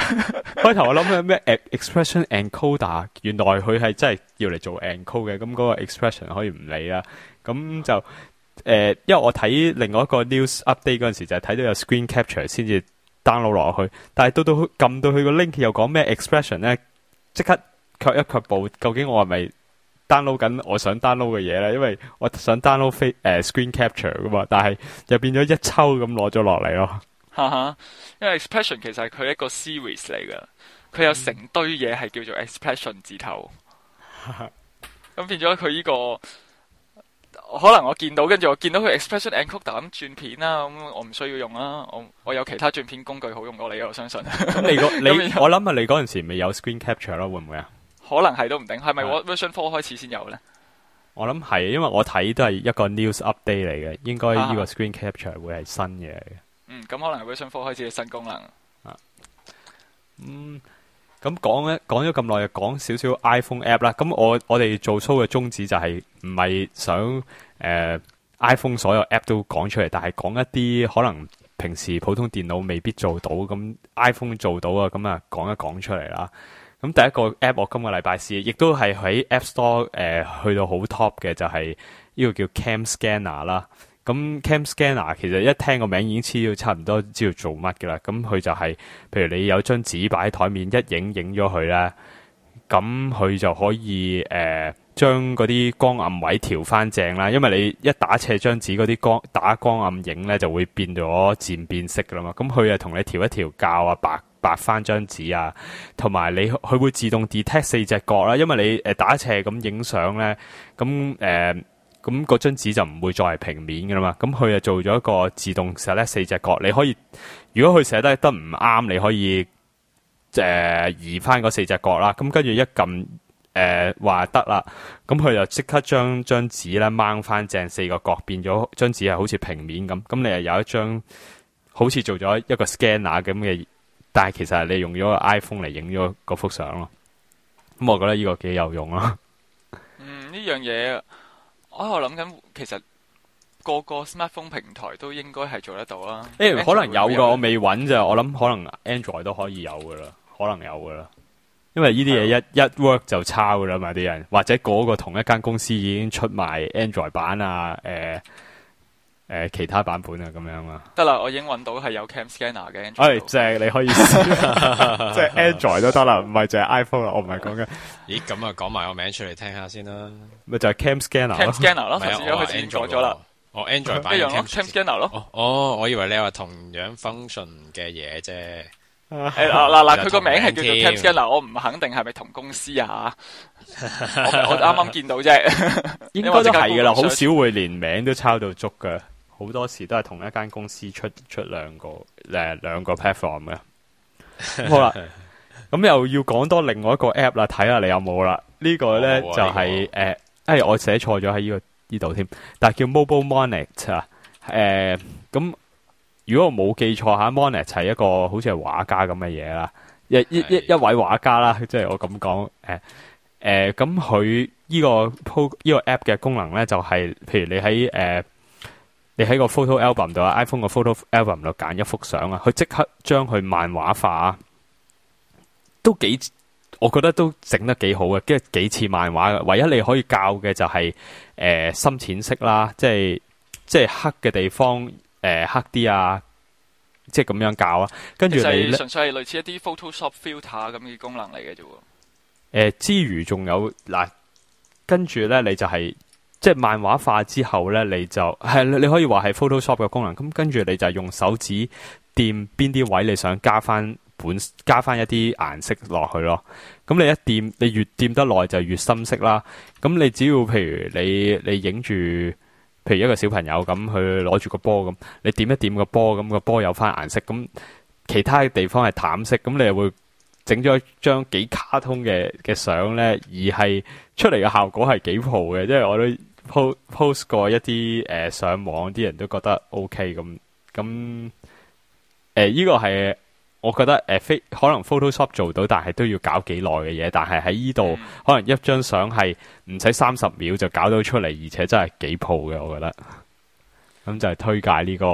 開頭我諗咩 expression encoder， 原來佢係真係要嚟做 encode 嘅，咁嗰個 expression 可以唔理啦。咁就誒、呃，因為我睇另外一個 news update 嗰陣時，就係睇到有 screen capture 先至 download 落去，但係到到撳到佢個 link 又講咩 expression 咧，即刻卻一卻步，究竟我係咪 download 緊我想 download 嘅嘢咧？因為我想 download 飛誒、呃、screen capture 噶嘛，但係又變咗一抽咁攞咗落嚟咯。 哈哈，因為 expression 其實係佢一個 series 嚟噶，佢有成堆嘢係叫做 expression 字頭，咁變咗佢呢個可能我見到，跟住我見到佢 expression encoder 咁轉片啦，咁我唔需要用啦，我我有其他轉片工具好用過你，我相信。 咁你個你我諗啊，你嗰陣時未有 screen capture 咯，會唔會啊？ 可能係都唔定，係咪 version four 開始先有咧？ 我諗係，因為我睇都係一個 news update 嚟嘅，應該呢個 screen capture 會係新嘅嚟嘅。嗯， 咁可能係 version four 開始嘅新功能。 啊，嗯，咁講咧，講咗咁耐，就講少少 iPhone app 啦。咁我我哋做 show 嘅宗旨就係唔係想誒、呃、iPhone 所有 app 都講出嚟，但係講一啲可能平時普通電腦未必做到，咁 iPhone 做到啊，咁啊講一講出嚟啦。咁第一個 app 我今個禮拜試，亦都係喺 App Store 誒、呃、去到好 top 嘅，就係、是、呢個叫 Cam Scanner 啦。咁 Cam Scanner 其實一聽個名已經知道差唔多知道做乜嘅啦。咁佢就係、是，譬如你有張紙擺喺台面，一影影咗佢咧，咁佢就可以誒將嗰啲光暗位調翻正啦。因為你一打斜張紙嗰啲光打光暗影咧，就會變咗漸變色噶啦嘛。咁佢就同你調一調校啊，白白翻張紙啊，同埋你佢會自動 detect 四隻角啦。因為你誒打斜咁影相咧，咁誒。呃咁嗰張紙就唔會再係平面嘅啦嘛，咁佢就做咗一個自動 select 四隻角，你可以如果佢寫得得唔啱，你可以誒、呃、移翻嗰四隻角啦，咁跟住一撳誒話得啦，咁佢就即刻將張紙咧掹翻正四個角，變咗張紙係好似平面咁，咁你又有一張好似做咗一個 scanner 咁嘅，但係其實係你用咗個 iPhone 嚟影咗嗰幅相咯，咁我覺得呢個幾有用咯。 嗯，呢樣嘢。我喺度諗緊，其實個個 smartphone 平台都應該係做得到啦。誒、欸， 可能有噶，我未揾咋。我諗可能 Android 都可以有噶啦，可能有噶啦。因為呢啲嘢一一 work 就抄噶啦嘛，啲人或者嗰個同一間公司已經出賣 Android 版啊，誒、呃、誒、呃、其他版本啊咁樣啊。 得啦，我已經揾到係有 Cam Scanner 嘅。 誒，正，你可以試，即係 Android 都得啦，唔係淨係 iPhone 啦。我唔係講緊。 咦，咁啊，講埋個名出嚟聽下先啦。 咪就係 Cam Scanner 咯。 Cam Scanner 咯，頭先佢先講咗啦。 哦 ，Android 版一樣咯 ，Cam Scanner 咯。 哦，我以為你話同樣 function 嘅嘢啫。 誒嗱嗱，佢個名係叫做 Cam Scanner，我唔肯定係咪同公司啊？我我啱啱見到啫。 應該都係噶啦，好少會連名都抄到足噶。好多時都係同一間公司出出兩個誒兩個 platform 嘅。好啦，咁又要講多另外一個 app 啦，睇下你有冇啦。呢個咧就係誒，誒我寫錯咗喺呢個呢度添，但係叫 Mobile Monet 啊。誒，咁如果我冇記錯吓 ，Monet 係一個好似係畫家咁嘅嘢啦，一一一一位畫家啦，即係我咁講。誒誒，咁佢呢個 po 呢個 app 嘅功能咧，就係譬如你喺誒。你喺個 photo album 度啊 ，iPhone 個 photo album 度揀一幅相啊，佢即刻將佢漫畫化，都幾，我覺得都整得幾好嘅，跟住幾似漫畫嘅。唯一你可以校嘅就係、是、誒、呃、深淺色啦，即係即係黑嘅地方誒、呃、黑啲啊，即係咁樣校啊。跟住你純粹係類似一啲 Photoshop filter 咁嘅功能嚟嘅啫。誒、 呃，之餘仲有嗱，跟住咧你就係、是。即係漫畫化之後咧，你就係你可以話係 Photoshop 嘅功能。咁跟住你就用手指掂邊啲位，你想加翻本加翻一啲顏色落去咯。咁你一掂，你越掂得耐就越深色啦。咁你只要譬如你你影住，譬如一個小朋友咁，佢攞住個波咁，你掂一掂個波，咁個波有翻顏色。咁其他嘅地方係淡色，咁你又會整咗一張幾卡通嘅嘅相咧，而係出嚟嘅效果係幾蒲嘅，即係我都。post post 過一啲誒、呃、上網，啲人都覺得 OK 咁咁誒，呢個係我覺得誒非、呃、可能 Photoshop 做到，但係都要搞幾耐嘅嘢。但係喺呢度可能一張相係唔使三十秒就搞到出嚟，而且真係幾鋪嘅，我覺得。咁就係推介呢個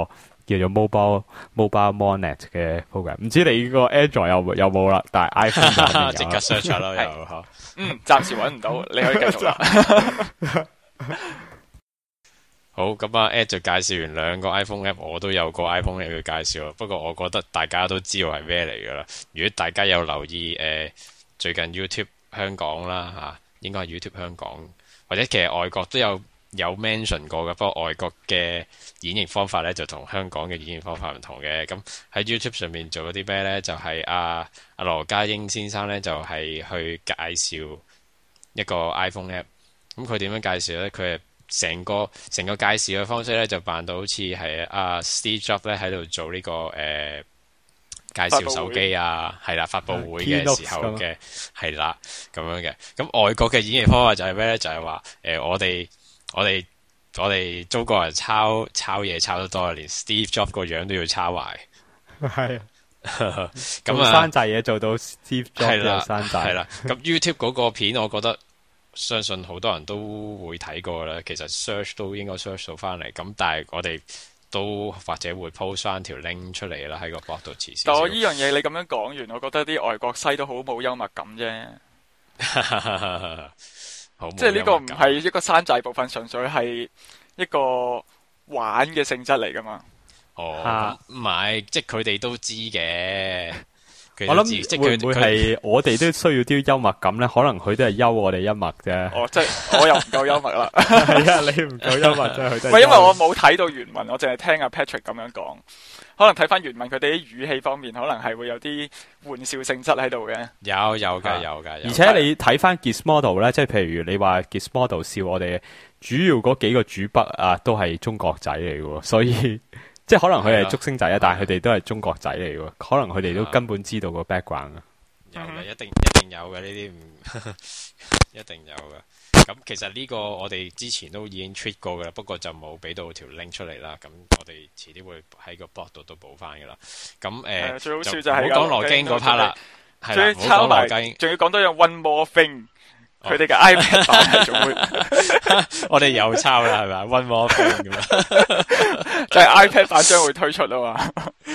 叫做 mobile mobile monet 嘅 program。唔知你個 Android 有有冇啦？但係 iPhone 即刻 search 咯又嚇。 嗯，暫時揾唔到，你可以繼續啦。 好，咁啊 Ed 就介紹完兩個 iPhone app， 我都有個 iPhone app 要介紹啦。不過我覺得大家都知道係咩嚟噶啦。如果大家有留意誒、呃、最近 YouTube 香港啦嚇、啊，應該係 YouTube 香港，或者其實外國都有有 mention 過嘅。不過外國嘅演繹方法咧就同香港嘅演繹方法唔同嘅。咁喺 YouTube 上面做咗啲咩咧？就係阿阿羅家英先生咧就係、是、去介紹一個 iPhone app。咁佢點樣介紹咧？佢係成個成個介紹嘅方式咧，就扮到好似係阿 Steve Jobs 咧喺度做呢、這個誒、呃、介紹手機啊，係啦，發佈會嘅時候嘅係啦咁樣嘅。咁外國嘅演繹方法就係咩咧？就係話誒，我哋我哋我哋中國人抄抄嘢抄得多，連 Steve Jobs 個樣都要抄埋。係咁啊，山寨嘢做到 Steve Jobs 嘅山寨。係啦，咁 YouTube 嗰個片，我覺得。相信好多人都會睇過啦，其實 search 都應該 search 到翻嚟，咁但係我哋都或者會 post 翻條 link 出嚟啦，喺個 blog 度遲啲。但我呢樣嘢你咁樣講完，我覺得啲外國西都好冇幽默感啫。即係呢個唔係一個山寨部分，純粹係一個玩嘅性質嚟噶嘛。哦，唔係，即係佢哋都知嘅。我諗會唔會係我哋都需要啲幽默感咧？可能佢都係幽我哋幽默啫。哦，即係我又唔夠幽默啦。係啊，你唔夠幽默真係。唔係因為我冇睇到原文，我淨係聽阿 Patrick 咁樣講。可能睇翻原文，佢哋啲語氣方面，可能係會有啲玩笑性質喺度嘅。有有噶有噶。而且你睇翻 Gizmodo 咧，即係譬如你話 Gizmodo 笑我哋，主要嗰幾個主筆啊，都係中國仔嚟嘅，所以。即係可能佢係竹升仔啊，但係佢哋都係中國仔嚟嘅，可能佢哋都根本知道個 background 啊。有嘅，一定一定有嘅呢啲，唔一定有嘅。咁其實呢個我哋之前都已經 tweet 過嘅啦，不過就冇俾到條 link 出嚟啦。咁我哋遲啲會喺個 blog 度都補翻嘅啦。咁誒，呃、最好笑就係唔好講羅京嗰 part 啦，係啦，唔好講羅京，仲要講多樣 one more thing。佢哋嘅 iPad 版係仲會，我哋又抄啦，係咪 One more thing 咁啊，就係 iPad 版將會推出啊嘛。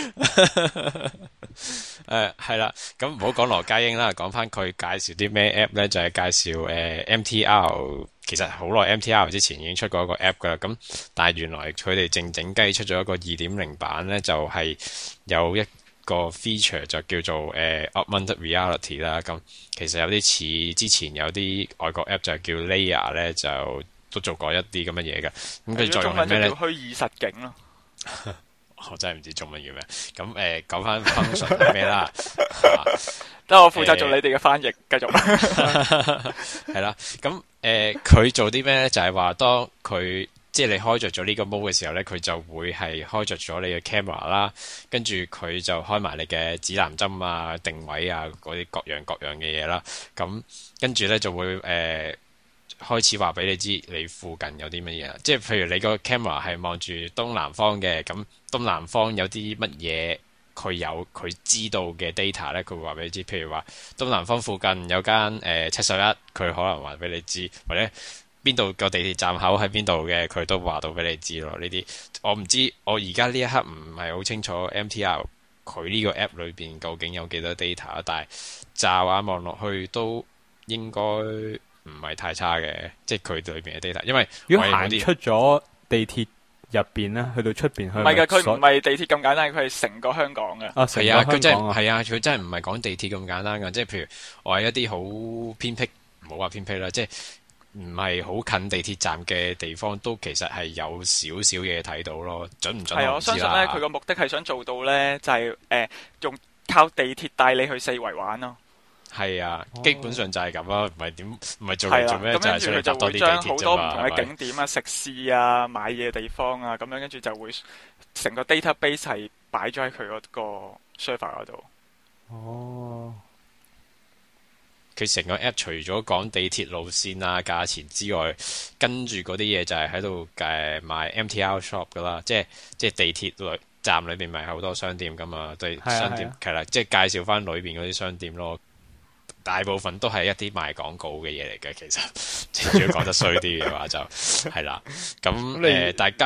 誒，係啦，咁唔好講羅家英啦，講翻佢介紹啲咩 app 咧，就係、是、介紹誒、呃、M T R。其實好耐 M T R 之前已經出過一個 app 噶啦，咁但係原來佢哋靜靜雞出咗一個二點零版咧，就係、是、有一個 feature 就叫做誒、呃、augmented reality 啦。咁其實有啲似之前有啲外國 app 就叫 Layer 咧，就都做過一啲咁嘅嘢嘅。咁佢再用係咩咧？虛擬實境咯。我真係唔知中文叫咩。咁誒講翻 function 係咩啦？得我負責做你哋嘅翻譯，繼續。係啦，咁誒佢做啲咩咧？就係、是、話當佢即係你開着咗呢個 mode 嘅時候咧，佢就會係開着咗你嘅 camera 啦，跟住佢就開埋你嘅指南針啊、定位啊嗰啲各樣各樣嘅嘢啦。咁跟住咧就會誒、呃、開始話俾你知你附近有啲乜嘢啦。即係譬如你個 camera 係望住東南方嘅，咁東南方有啲乜嘢，佢有佢知道嘅 data 咧，佢會話俾你知。譬如話東南方附近有間誒七十一，佢、呃、可能話俾你知，或者邊度個地鐵站口喺邊度嘅，佢都話到俾你知咯。呢啲我唔知，我而家呢一刻唔係好清楚 M T R 佢呢個 app 裏邊究竟有幾多 data， 但係乍眼望落去都應該唔係太差嘅，即係佢裏邊嘅 data。因為如果行出咗地鐵入邊咧，去到出邊去，唔係㗎，佢唔係地鐵咁簡單，佢係成個香港嘅。啊，係啊，佢真係係啊，佢真係唔係講地鐵咁簡單㗎。即係譬如我係一啲好偏僻，唔好話偏僻啦，即係。唔係好近地鐵站嘅地方，都其實係有少少嘢睇到咯，準唔準我唔知啦。係，我相信咧，佢個目的係想做到咧，就係、是、誒、呃、用靠地鐵帶你去四圍玩咯。係啊，基本上就係咁啦，唔係點唔係做嚟做咩？就係想搭多啲地鐵啫嘛。咁跟住佢就會將好多唔同嘅景點啊、食肆啊、買嘢地方啊，咁樣跟住就會成個 database 係擺咗喺佢嗰個 server 嗰度。哦。佢成個 app 除咗講地鐵路線啊、價錢之外，跟住嗰啲嘢就係喺度誒賣 M T R shop 噶啦，即係即係地鐵站裏邊咪好多商店噶嘛，對商店係啦，即係介紹翻裏邊嗰啲商店咯。大部分都係一啲賣廣告嘅嘢嚟嘅，其實，如果講得衰啲嘅話就係啦。咁誒、呃，大家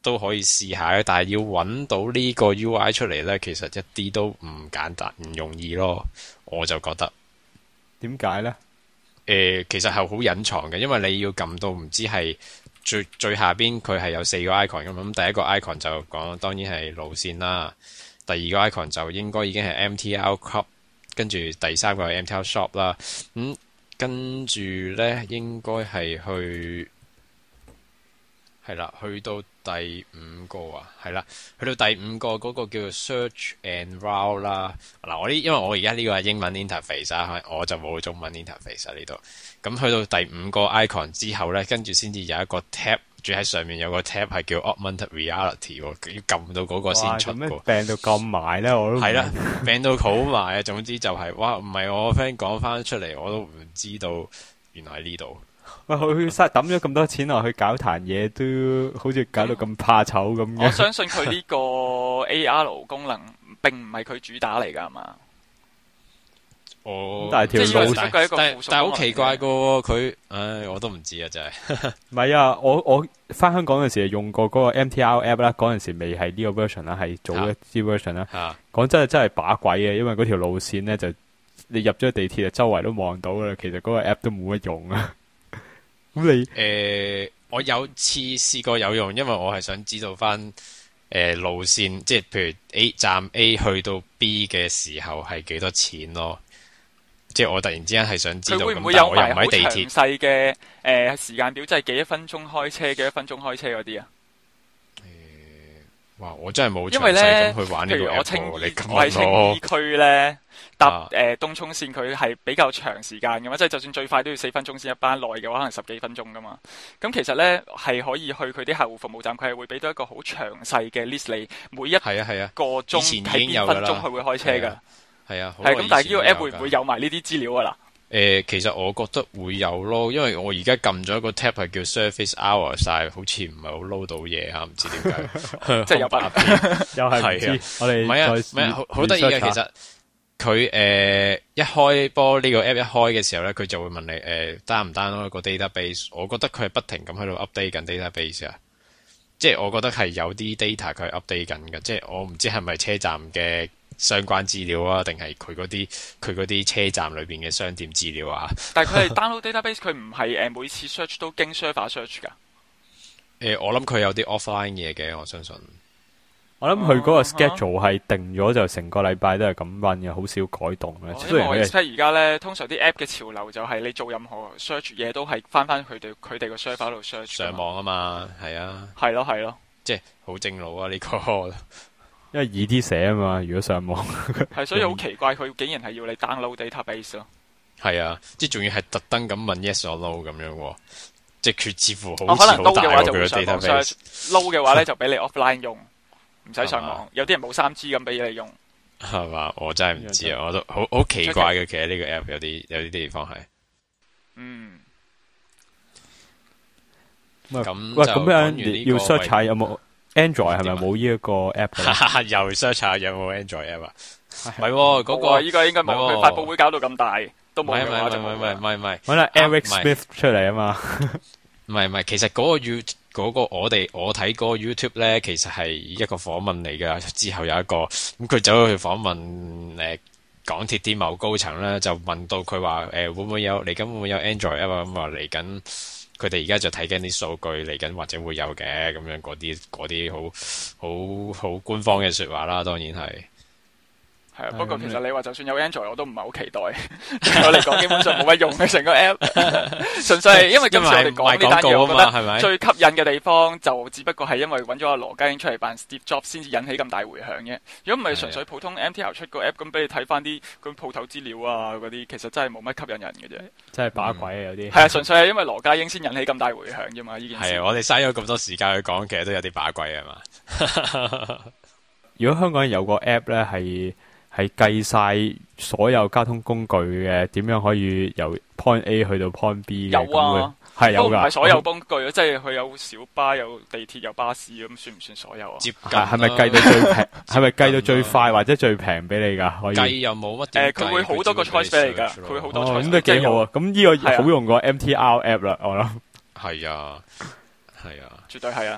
都可以試下，但係要揾到呢個 U I 出嚟呢，其實一啲都唔簡單，唔容易咯。我就覺得點解呢？ 誒、呃，其實係好隱藏嘅，因為你要撳到唔知係最最下邊，佢係有四個 icon 咁。咁第一個 icon 就講當然係路線啦，第二個 icon 就應該已經係 M T L Club， 跟住第三個係 M T L Shop 啦。咁、嗯、跟住呢應該係去。係啦，去到第五個啊，係啦，去到第五個嗰個叫做 Search and Route 啦。嗱，我呢，因為我而家呢個係英文 interface 啊，我就冇中文 interface 啊呢度。咁去到第五個 icon 之後咧，跟住先至有一個 tab， 仲喺上面有個 tab 係叫 Augmented Reality 喎，要撳到嗰個先出喎。 病到咁埋咧，我都係啦，病到好埋啊！總之就係、是，哇，唔係我 friend 講翻出嚟，我都唔知道原來喺呢度。 喂，佢嘥抌咗咁多錢落去搞壇嘢，都好似搞到咁怕醜咁嘅。 我相信佢呢個 A R 功能並唔係佢主打嚟噶，係嘛？ 哦， 但係條路， 但係但係好奇怪噶，佢，唉，我都唔知啊，真係。 唔係啊，我我翻香港嗰陣時用過嗰個 M T R app 啦，嗰陣時未係呢個 version 啦，係早一啲 version 啦。講、啊、真係真係把鬼嘅，因為嗰條路線咧就你入咗地鐵就周圍都望到噶啦，其實嗰個 app 都冇乜用啊。咁你誒、呃，我有次試過有用，因為我係想知道翻誒、呃、路線，即係譬如 A 站 A 去到 B 嘅時候係幾多錢咯。即係我突然之間係想知道， 佢會唔會有埋好詳細嘅誒時間表，即係幾多分鐘開車，幾多分鐘開車嗰啲啊？ 誒、呃，哇！我真係冇詳細咁去玩呢個 app。 譬如我你青我喺青衣區咧。搭誒、呃、東涌線佢係比較長時間嘅嘛，即係就算最快都要四分鐘先一班，耐嘅話可能十幾分鐘噶嘛。咁其實咧係可以去佢啲客戶服務站，佢係會俾到一個好詳細嘅 list 你每一係啊係啊個鐘喺邊分鐘佢會開車㗎。係啊， 係咁，但係呢個 app 會唔會有埋呢啲資料啊？嗱， 誒，其實我覺得會有咯，因為我而家撳咗一個 tab 係叫 Surface Hours，但係好似唔係好撈到嘢嚇，唔知點解。 即係有白又係唔知。我哋唔係啊，唔係好好得意嘅其實。佢誒、呃、一開波呢個 app 一開嘅時候咧，佢就會問你誒 down 唔 down 個 database。我覺得佢係不停咁喺度 update 緊 database 啊，即係我覺得係有啲 data 佢係 update 緊嘅，即係我唔知係咪車站嘅相關資料啊，定係佢嗰啲佢嗰啲車站裏邊嘅商店資料啊。 但係佢係 download database，佢唔係誒每次 search 都經 server search 㗎。誒、 呃，我諗佢有啲 offline 嘢嘅，我相信。 我諗佢嗰個 schedule 係定咗就成個禮拜都係咁 run 嘅，好少改動嘅。 哦、因為我 expect 而家咧，通常啲 app 嘅潮流就係你做任何 search 嘢都係翻翻佢哋佢哋個 server 度 search。 上網啊嘛，係啊。 係咯係咯， 即係好正路啊呢、這個。 因為易啲寫啊嘛，如果上網。 係，所以好奇怪，佢竟然係要你 download database 咯。 係啊，即係仲要係特登咁問 yes or no 咁樣，即係佢似乎好、 哦。可能 load 嘅話就會上網 search，load 嘅話咧就俾你 offline 用。唔使上網，有啲人冇三 G 咁俾你用， 係嘛？我真係唔知啊！我都好好奇怪嘅，其實呢個 app 有啲有啲地方係，嗯，咁喂咁樣要 search 下有冇 Android 係咪冇呢一個 app？ 又 search 下有冇 Android app 啊？唔係嗰個依個應該冇，佢發佈會搞到咁大都冇嘅話就冇。 唔係唔係唔係， 搵下 Eric Smith 出嚟啊嘛！ 唔係唔係，其實嗰個 U 嗰個我哋我睇嗰個 YouTube 咧，其實係一個訪問嚟噶。之後有一個咁佢走咗去訪問誒、呃、港鐵啲某高層咧，就問到佢話誒會唔會有嚟緊會唔會有 Android 啊？咁話嚟緊，佢哋而家就睇緊啲數據嚟緊或者會有嘅咁樣，嗰啲嗰啲好好好官方嘅說話啦，當然係。 係啊，不過其實你話就算有 Android，我都唔係好期待。對我嚟講，基本上冇乜用嘅成個 app， 純粹係因為今次我哋講呢單嘢，我覺得最吸引嘅地方就只不過係因為揾咗阿羅家英出嚟扮 Steve Jobs 先至引起咁大迴響嘅。如果唔係純粹普通 M T R 出個 app 咁俾你睇翻啲咁鋪頭資料啊嗰啲，其實真係冇乜吸引人嘅啫。真係把鬼啊有啲。係啊，純粹係因為羅家英先引起咁大迴響啫嘛。呢件事係啊，我哋嘥咗咁多時間去講，其實都有啲把鬼啊嘛。 如果香港有個 app 咧係。係計晒所有交通工具嘅點樣可以由 point A 去到 point B 嘅， 有啊， 係有噶。 唔係所有工具啊，即係佢有小巴、有地鐵、有巴士咁，算唔算所有啊？ 接近係咪計到最平？係咪計到最快或者最平俾你噶？可以計又冇乜。 誒，佢會好多個 choice 俾你噶，佢會好多 choice。 咁都幾好啊！咁呢個好用過 M T R app 啦，我諗。 係啊，係啊， 絕對係啊。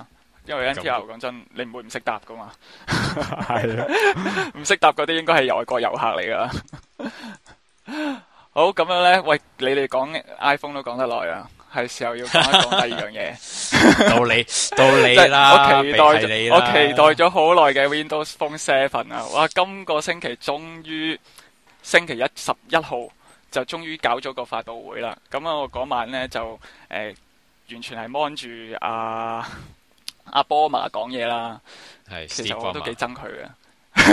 因為 N T R 講真，你唔會唔識答噶嘛。 係啊， 唔識答嗰啲應該係外國遊客嚟噶啦。好，咁樣咧，喂，你哋講 iPhone 都講得耐啊，係時候要講一講第二樣嘢。 到你到你啦， 我期待咗， 我期待咗好耐嘅 Windows Phone Seven 啊！哇，今個星期終於星期一十一號就終於搞咗個發佈會啦。咁啊，我嗰晚咧就誒、呃、完全係 mon 住阿阿波馬講嘢啦。 係， 其實我都幾憎佢嘅。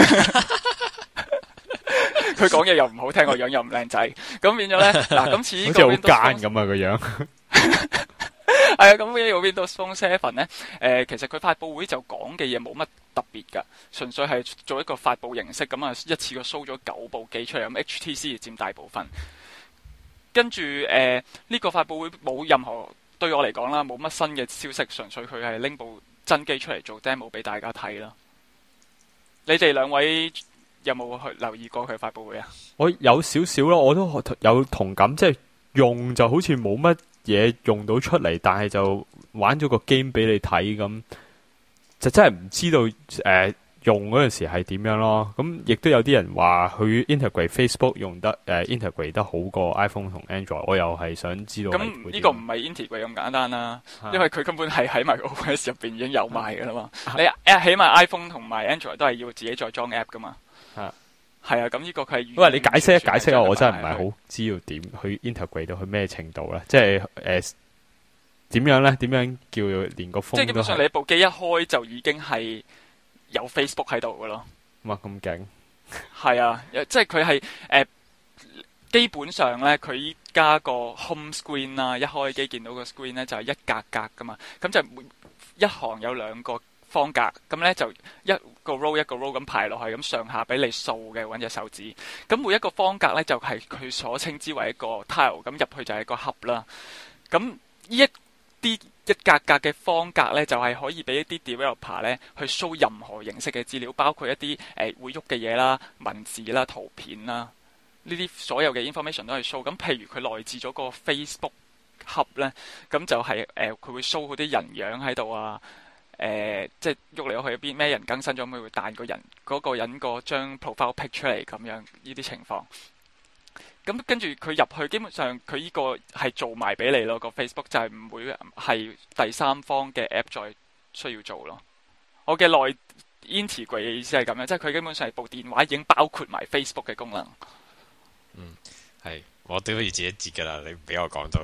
佢講嘢又唔好聽，個樣又唔靚仔，咁變咗咧嗱，今次呢個 Windows 好似好奸咁啊個樣。 係啊，咁呢個 Windows Phone Seven 咧，誒、呃，其實佢發佈會就講嘅嘢冇乜特別噶，純粹係做一個發佈形式，咁啊一次過 show 咗九部機出嚟，咁 H T C 佔大部分。跟住誒呢個發佈會冇任何對我嚟講啦，冇乜新嘅消息，純粹佢係拎部真機出嚟做 demo 俾大家睇啦。你哋兩位有冇去留意過佢發佈會啊？ 我有少少咯，我都有同感，即係用就好似冇乜嘢用到出嚟，但係就玩咗個 game 俾你睇，咁就真係唔知道誒、呃、用嗰陣時係點樣咯。咁亦都有啲人話佢 integrate Facebook 用得誒、呃、integrate 得好過 iPhone 同 Android， 我又係想知道。咁呢個唔係 integrate 咁簡單啦，啊、因為佢根本係喺埋 O S 入邊已經有賣噶啦嘛。啊、你起碼 iPhone 同埋 Android 都係要自己再裝 app 噶嘛。係啊，咁呢個佢係。因為你解釋一解釋啊，我真係唔係好知道點去 integrate 到去咩程度咧？即係誒點樣咧？點樣叫連個 phone 即係基本上你部機一開就已經係有 Facebook 喺度噶咯。 哇，咁勁！ 係啊，即係佢係誒基本上咧，佢依家個 home screen 啦，一開機見到個 screen 咧就係一格格噶嘛，咁就每一行有兩個方格，咁咧就一個 row 一個 row 咁排落去，咁上下俾你掃嘅，揾隻手指。咁每一個方格咧就係、是、佢所稱之為一個 tile，咁入去就係一個盒啦。咁呢一啲一格格嘅方格咧，就係、是、可以俾一啲 developer 咧去 show 任何形式嘅資料，包括一啲誒、呃、會喐嘅嘢啦、文字啦、圖片啦，呢啲所有嘅 information 都係 show。咁譬如佢內置咗個 Facebook 盒咧，咁就係誒佢會 show 好啲人樣喺度啊。誒、呃，即係喐嚟喐去，邊咩人更新咗，咪會彈個人嗰、嗰個人個張 profile pic 出嚟咁樣，呢啲情況。咁跟住佢入去，基本上佢呢個係做埋俾你咯。個 Facebook 就係唔會係第三方嘅 app 再需要做咯。我嘅內 integrate 嘅意思係咁樣，即係佢基本上係部電話已經包括埋 Facebook 嘅功能。 嗯，係，我都要自己截噶啦，你唔俾我講到。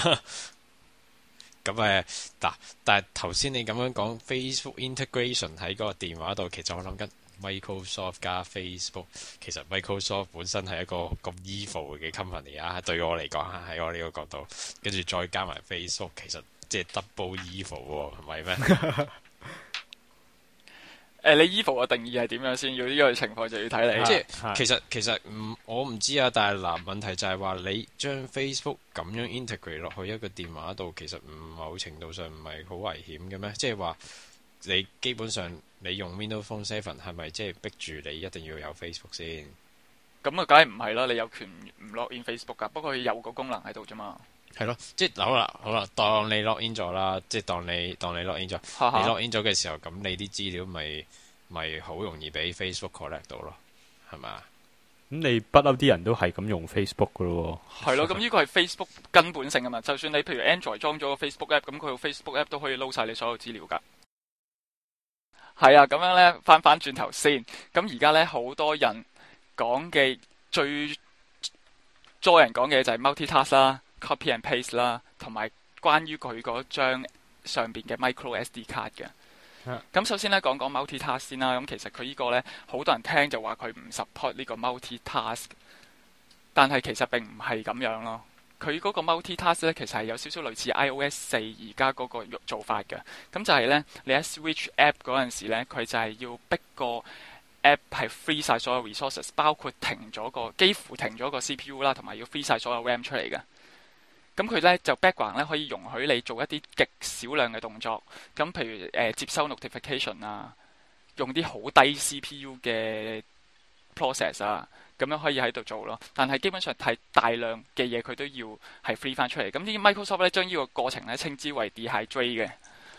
咁誒，嗱，但係頭先你咁樣講 Facebook integration 喺嗰個電話度，其實我諗緊 Microsoft 加 Facebook， 其實 Microsoft 本身係一個咁 evil 嘅 company 啊，對我嚟講喺我呢個角度，跟住再加埋 Facebook， 其實即係 double evil 喎，係咪咩？ 誒，你 evil 嘅定義係點樣先？要呢個情況就要睇你。 即係其實其實唔，我唔知啊。但係嗱，問題就係話你將 Facebook 咁樣 integrate 落去一個電話度，其實唔某程度上唔係好危險嘅咩？即係話你基本上你用 Windows Phone Seven 係咪即係逼住你一定要有 Facebook 先？ 咁啊，梗係唔係啦！你有權唔 log in Facebook 噶，不過佢有個功能喺度啫嘛。係咯，即係好啦，好啦，當你 log in 咗啦，即係當你當你 log in 咗，你 log in 咗嘅時候，咁你啲資料咪咪好容易俾 Facebook collect 到咯，係咪啊？ 咁你不嬲啲人都係咁用 Facebook 噶咯喎。 係咯，咁呢個係 Facebook 根本性噶嘛。就算你譬如 Android 裝咗個 Facebook app，咁佢個 Facebook app 都可以撈晒你所有資料噶。係啊，咁樣咧翻翻轉頭先，咁而家咧好多人講嘅最多人講嘅就係 multitask 啦。Copy and paste 啦，同埋關於佢嗰張上邊嘅 micro S D 卡嘅。咁、yeah. 首先咧講講 multitask 先啦。咁其實佢呢個咧好多人聽就話佢唔 support 呢個 multitask， 但係其實並唔係咁樣咯。佢嗰個 multitask 咧其實係有少少類似 iOS 四而家嗰個做法嘅。咁就係咧你喺 switch app 嗰陣時咧，佢就係要逼個 app 係 free 晒所有 resources， 包括停咗個幾乎停咗個 C P U 啦，同埋要 free 晒所有 RAM 出嚟嘅。咁佢咧就 background 咧可以容許你做一啲極少量嘅動作，咁譬如誒、呃、接收 notification 啊，用啲好低 C P U 嘅 process 啊，咁樣可以喺度做咯。但係基本上係大量嘅嘢佢都要係 free 翻出嚟。咁呢 Microsoft 咧將呢個過程咧稱之為 dehydrate 嘅，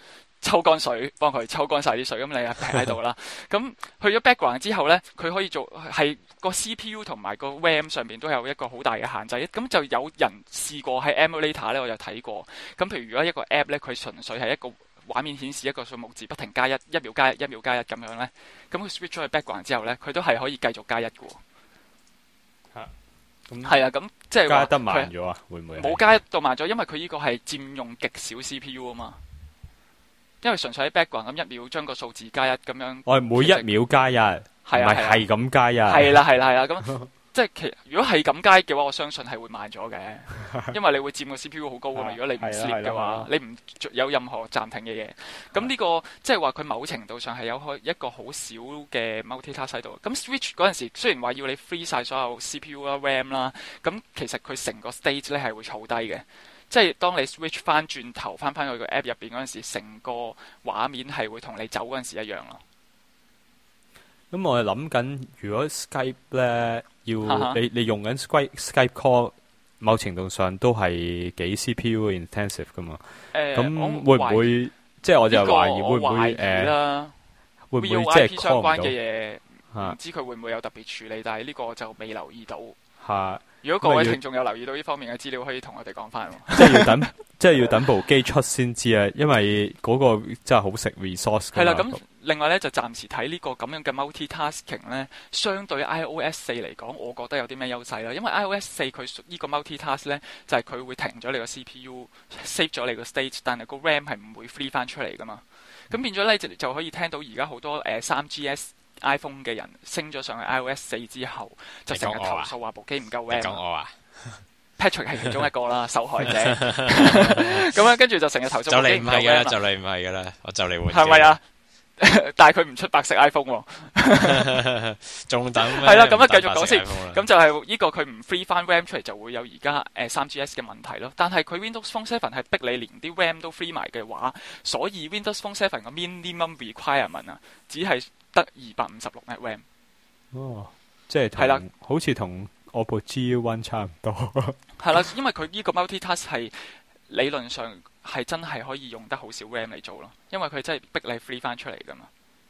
抽乾水，幫佢抽乾晒啲水，咁你啊劈喺度啦。咁去咗 background 之後咧，佢可以做係個 C P U 同埋個 RAM 上邊都有一個好大嘅限制。咁就有人試過喺 emulator 咧，我有睇過。咁譬如如果一個 app 咧，佢純粹係一個畫面顯示一個數目字，不停加一，一秒加一，一秒加一咁樣咧，咁佢 switch 咗去 background 之後咧，佢都係可以繼續加一嘅。 嚇，咁係啊，咁即係加得慢咗啊？會唔會冇加到慢咗？因為佢呢個係佔用極少 C P U 啊嘛。因為純粹喺 background 咁一秒將個數字加一咁樣。我係每一秒加一，唔係係咁加一。係啦係啦係啦，咁即係其如果係咁加嘅話，我相信係會慢咗嘅，因為你會佔個 C P U 好高噶嘛。如果你唔 sleep 嘅話，你唔有任何暫停嘅嘢，咁呢個即係話佢某程度上係有開一個好少嘅 multitask 喺度。咁 switch 嗰陣時，雖然話要你 free 晒所有 C P U 啦、RAM 啦，咁其實佢成個 state 咧係會儲低嘅。即係當你 switch 翻轉頭翻翻去個 app 入邊嗰陣時，成個畫面係會同你走嗰陣時一樣咯。 咁我係諗緊，如果 Skype 咧要、啊、你你用緊 Skype Skype call，某程度上都係幾 C P U intensive 噶嘛。誒、呃，咁會唔會即係我就懷疑會唔會誒？啦會唔會即係相關嘅嘢？唔知佢會唔會有特別處理，但係呢個就未留意到。嚇！如果各位聽眾有留意到呢方面嘅資料，可以同我哋講翻。 即係要等，即係要等部機出先知啊！因為嗰個真係好食 resource。係啦，咁另外咧就暫時睇呢個咁樣嘅 multitasking 咧，相對 iOS 四嚟講，我覺得有啲咩優勢啦？因為 iOS 四佢呢個 multitask 咧，就係、是、佢會停咗你個 C P U，save 咗你個 state， 但係個 RAM 係唔會 free 翻出嚟噶嘛。咁變咗咧就就可以聽到而家好多誒三、呃、G S iPhone 嘅人升咗上去 iOS 四之後，就成日投訴話部機唔夠 RAM。講我啊 ，Patrick 係其中一個啦，受害者。咁樣跟住就成日投訴部機唔夠 RAM。就你唔係噶啦，就你唔係噶啦，我就嚟換。係咪啊？但係佢唔出白色 iPhone 喎。仲等咩？係啦，咁啊繼續講先。咁就係呢個佢唔 free 翻 RAM 出嚟，就會有而家誒三 G S 嘅問題咯。但係佢 Windows Phone 七係逼你連啲 RAM 都 free 埋嘅話，所以 Windows Phone 七嘅 minimum requirement 啊，只係得二百五十六 M B RAM。哦，即係係啦，好似同我部 G One 差唔多。係啦，因為佢呢個 multitask 係理論上係真係可以用得好少 RAM 嚟做咯，因為佢真係逼你 free 翻出嚟噶嘛。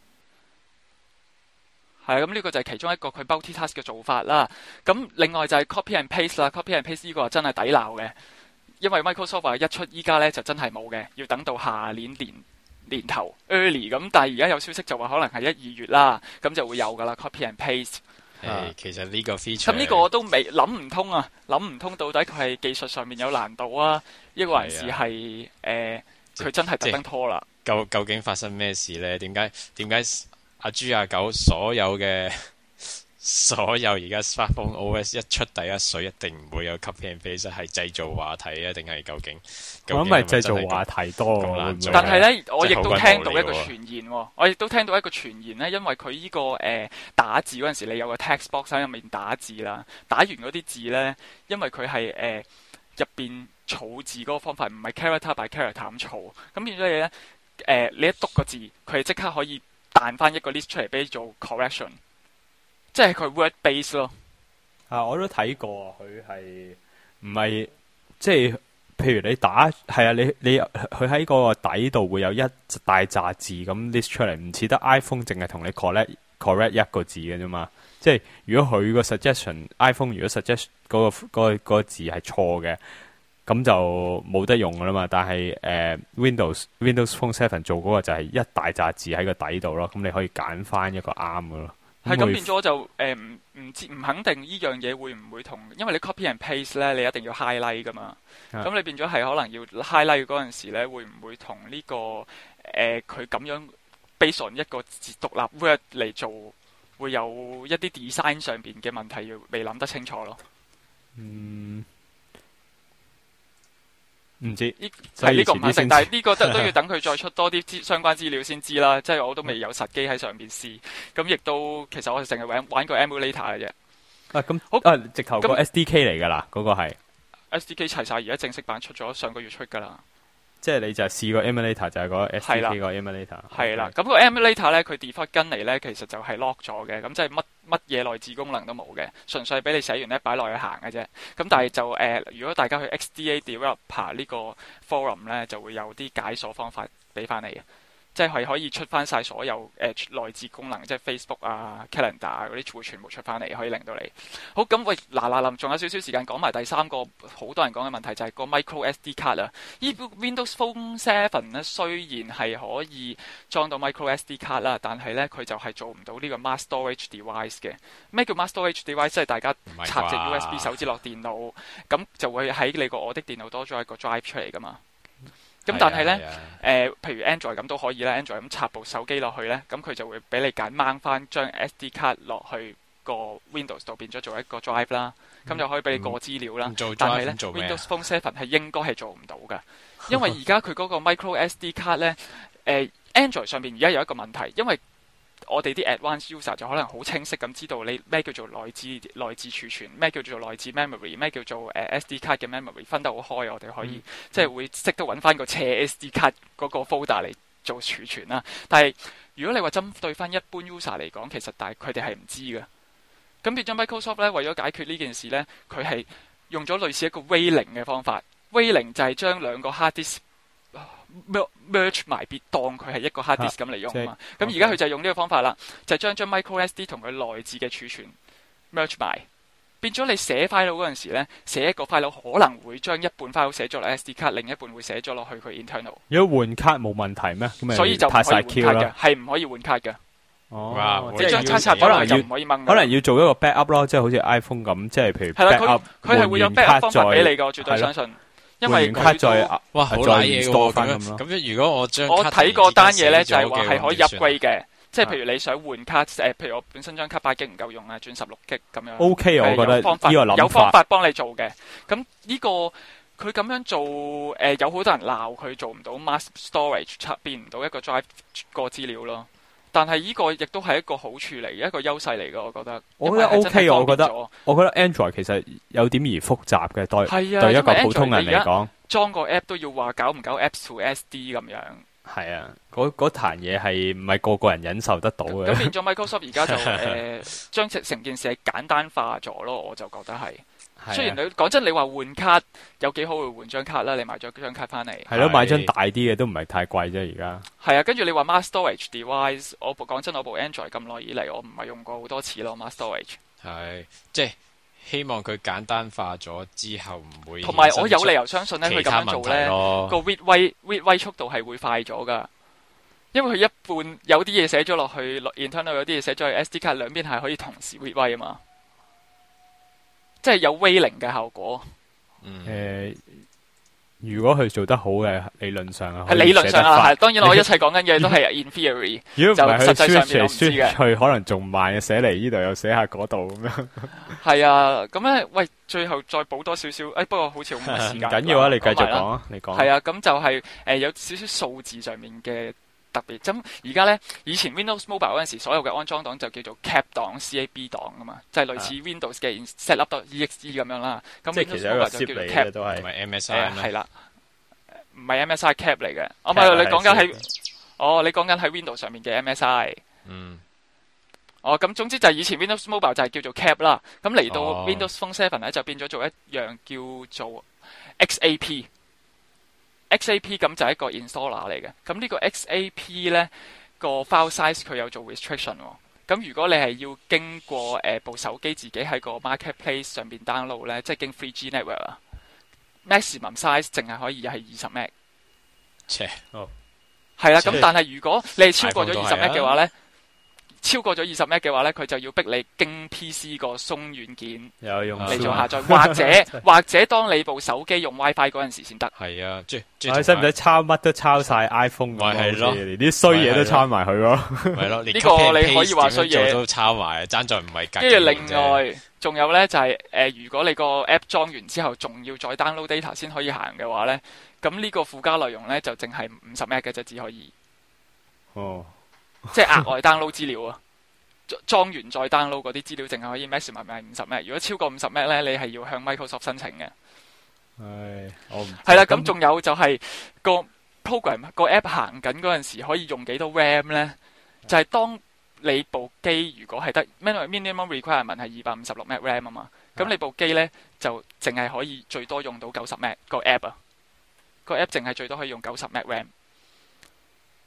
係啊，咁呢個就係其中一個佢 multitask 嘅做法啦。咁另外就係 copy and paste 啦 ，copy and paste 呢個真係抵鬧嘅，因為 Microsoft 一出依家咧就真係冇嘅，要等到下年年年頭 early 咁，但係而家有消息就話可能係一二月啦，咁就會有噶啦 copy and paste。誒、啊，其實呢個 feature 咁呢個我都未諗唔通啊，諗唔通到底佢係技術上面有難度啊，抑或還是係誒佢真係特登拖啦？究究竟發生咩事咧？點解點解阿豬阿狗所有嘅所有而家 smartphone O S 一出第一水，一定唔會有 copy and paste，係製造話題啊？定係究竟？我諗係製造話題多，但係咧，我亦都聽到一個傳言，我亦都聽到一個傳言咧，因為佢呢、這個誒、呃、打字嗰陣時，你有個 text box 喺入面打字啦，打完嗰啲字咧，因為佢係誒入邊儲字嗰個方法唔係 character by character 咁儲，咁變咗你咧誒，你一篤個字，佢係即刻可以彈翻一個 list 出嚟俾你做 correction， 即係佢 word base 咯。啊，我都睇過，佢係唔係即係。譬如你打係啊，你你佢喺個底度會有一大紮字咁 list 出嚟，唔似得 iPhone 淨係同你 correct correct 一個字嘅啫嘛。即係如果佢個 suggestion iPhone 如果 suggest 嗰、嗰個嗰、嗰個嗰個字係錯嘅，咁就冇得用噶啦嘛。但係誒、呃、Windows Windows Phone 七做嗰個就係一大紮字喺個底度咯，咁你可以揀翻一個啱嘅咯。係咁變咗就誒唔唔知唔肯定呢樣嘢會唔會同，因為你 copy and paste 咧，你一定要 highlight 噶嘛。咁你變咗係可能要 highlight 嗰陣時咧，會唔會同呢、這個誒佢咁樣 based on 一個字獨立 word 嚟做，會有一啲 design 上邊嘅問題，要未諗得清楚咯。嗯，唔知係呢個唔肯定，但係呢個都都要等佢再出多啲相關資料先知啦。即係我都未有實機喺上邊試，咁亦都其實我係淨係玩玩個 emulator 嘅啫。啊，咁好啊，直頭個 S D K 嚟噶啦，嗰、那個係 S D K 齊晒，而家正式版出咗，上個月出噶啦。即係你就係試個 emulator 就係個 S D K 個 emulator。係啦，咁、okay. 個 emulator 咧，佢 default 跟嚟咧，其實就係 lock 咗嘅，咁即係乜乜嘢內置功能都冇嘅，純粹俾你寫完咧擺落去行嘅啫。咁但係就誒、呃，如果大家去 X D A Developer 呢個 forum 咧，就會有啲解鎖方法俾翻你嘅。 即係可以出翻晒所有誒內置功能，即係 Facebook 啊、Calendar 啊嗰啲會全部出翻嚟，可以令到你好。咁喂，嗱嗱臨，仲有少少時間講埋第三個好多人講嘅問題，就係個 micro S D 卡啊。依 Windows Phone Seven 咧，雖然係可以裝到 micro S D 卡啦，但係咧佢就係做唔到呢個 mass storage device 嘅。咩叫 mass storage device？ 即係大家插隻 U S B 手指落電腦，咁就會喺你個我的電腦多咗一個 drive 出嚟噶嘛。咁但係咧，誒、呃，譬如 Android 咁都可以啦 ，Android 咁插部手機落去咧，咁佢就會俾你揀掹翻張 S D 卡落去個 Windows 度，變咗做一個 drive 啦，咁、嗯、就可以俾你過資料啦。嗯、但係咧 ，Windows Phone Seven 係應該係做唔到噶，因為而家佢嗰個 micro S D 卡咧，誒、呃、，Android 上邊而家有一個問題，因為我哋啲 advanced user 就可能好清晰咁知道你咩叫做內置內置儲存，咩叫做內置 memory， 咩叫做誒、呃、S D 卡嘅 memory 分得好開，我哋可以、嗯、即係會識得揾翻個斜 S D 卡嗰個 folder 嚟做儲存啦。但係如果你話針對翻一般 user 嚟講，其實但係佢哋係唔知嘅。咁變咗 Microsoft 咧，為咗解決呢件事咧，佢係用咗類似一個 Wailing 嘅方法。Wailing 就係將兩個 hard disk merge 埋，別當佢係一個 hard disk 咁嚟用啊嘛。咁而家佢就係用呢個方法啦，就係將張 micro S D 同佢內置嘅儲存 merge 埋，變咗你寫 file 嗰陣時咧，寫一個 file 可能會將一半 file 寫咗落 S D 卡，另一半會寫咗落去佢 internal。如果換卡冇問題咩？ 所以就唔可以換卡嘅，係唔可以換卡嘅。 哦， 即係張卡插可能就唔可以掹。 可能要做一個 backup 咯，即係好似 iPhone 咁，即係譬如 backup 佢係會有 backup 方法俾你嘅，我絕對相信。因為卡再哇好瀨嘢喎，咁樣咁樣如果我將我睇過單嘢咧，就係話係可以 upgrade 嘅，即係譬如你想換卡誒，譬如我本身張卡八 G 唔夠用啊，轉十六 G 咁樣。 O K， 我覺得呢個諗法有方法幫你做嘅。咁呢個佢咁樣做誒，有好多人鬧佢做唔到 mass storage， 變唔到一個 drive 個資料咯。但係呢個亦都係一個好處嚟，一個優勢嚟嘅，我覺得。 我覺得 OK， 我覺得，我覺得 Android 其實有點而複雜嘅，對、啊、對一個普通人嚟講， 裝個 app 都要話搞唔搞 Apps to S D 咁樣。 係啊，嗰嗰壇嘢係唔係個個人忍受得到嘅。 咁變咗 Microsoft 而家就誒將成件事係簡單化咗咯，我就覺得係。啊、雖然你講真，你話換卡有幾好會換張卡啦，你買咗張卡翻嚟。 係咯、啊，買張大啲嘅都唔係太貴啫，而家。 係啊，跟住你話 mass storage device， 我講真，我部 Android 咁耐以嚟，我唔係用過好多次咯 mass storage。 係，即係希望佢簡單化咗之後唔會。 同埋我有理由相信咧，佢咁樣做咧，個 read write read write速度係會快咗噶。因為佢一半有啲嘢寫咗落去 internal， 有啲嘢寫咗去 S D 卡，兩邊係可以同時 read write 啊嘛。即係有 Wailing 嘅效果。 嗯。呃、如果佢做得好嘅，理論上啊， 係理論上啊，係當然我一切講緊嘅都係 in theory。如果唔係佢實際上面我唔知嘅， 佢可能仲慢嘅，寫嚟呢度又寫下嗰度咁樣。係啊，咁咧，喂，最後再補多少少，誒、哎，不過好似好冇時間。 唔緊要啊，你繼續講啊，你講。 係啊，咁就係、是、誒、呃、有少少數字上面嘅。特別咁而家咧，以前 Windows Mobile 嗰陣時，所有嘅安裝檔就叫做 cap 檔、C A B 檔啊嘛，就係、是、類似 Windows 嘅 setup.exe 咁樣啦。咁 Windows Mobile 就叫做 cap， 都係唔係 M S I 咩？ 係啦，唔係 M S I cap 嚟嘅。我唔係你講緊喺，哦，你講緊喺 Windows 上面嘅 M S I。嗯。哦，咁總之就係以前 Windows Mobile 就係叫做 cap 啦。咁嚟到 Windows Phone Seven 咧，就變咗做一樣叫做 X A P。X A P 咁就係一個 installer 嚟嘅，咁呢個 X A P 呢個 file size 佢有做 restriction 喎，咁如果你係要經過誒、呃、部手機自己喺個 marketplace 上邊 download 呢，即係經 three G network 啊 ，maximum size 淨係可以係二十 meg。 切，哦， 係啦，咁但係如果你係超過咗二十 meg 嘅話呢。超過咗二十 meg 嘅話咧，佢就要逼你經 P C 個鬆軟件嚟做下載，或者或者當你部手機用 WiFi 嗰陣時先得。 係啊，即係使唔使抄乜都抄晒 iPhone 咁？係咯，連啲衰嘢都抄埋佢咯。 係咯， 呢個你可以話衰嘢都抄埋，爭在唔係隔。 跟住另外，仲有咧就係、是、誒、呃，如果你個 app 裝完之後，仲要再 download data 先可以行嘅話咧，咁呢個附加內容咧就淨係五十 meg 嘅啫，只可以。哦。即係額外 download 資料啊，裝完再 download 嗰啲資料，淨係可以 maximum 係五十 meg。如果超過五十 meg 咧，你係要向 Microsoft 申請嘅。 唉，我唔係啦，咁仲有就係個 program 個 app 行緊嗰陣時，可以用幾多 RAM 咧？就係、是、當你部機如果係得 minimum requirement 係二百五十六 meg RAM 啊嘛，咁你部機咧就淨係可以最多用到九十 meg 個 app 啊，個 app 淨係最多可以用九十 meg RAM。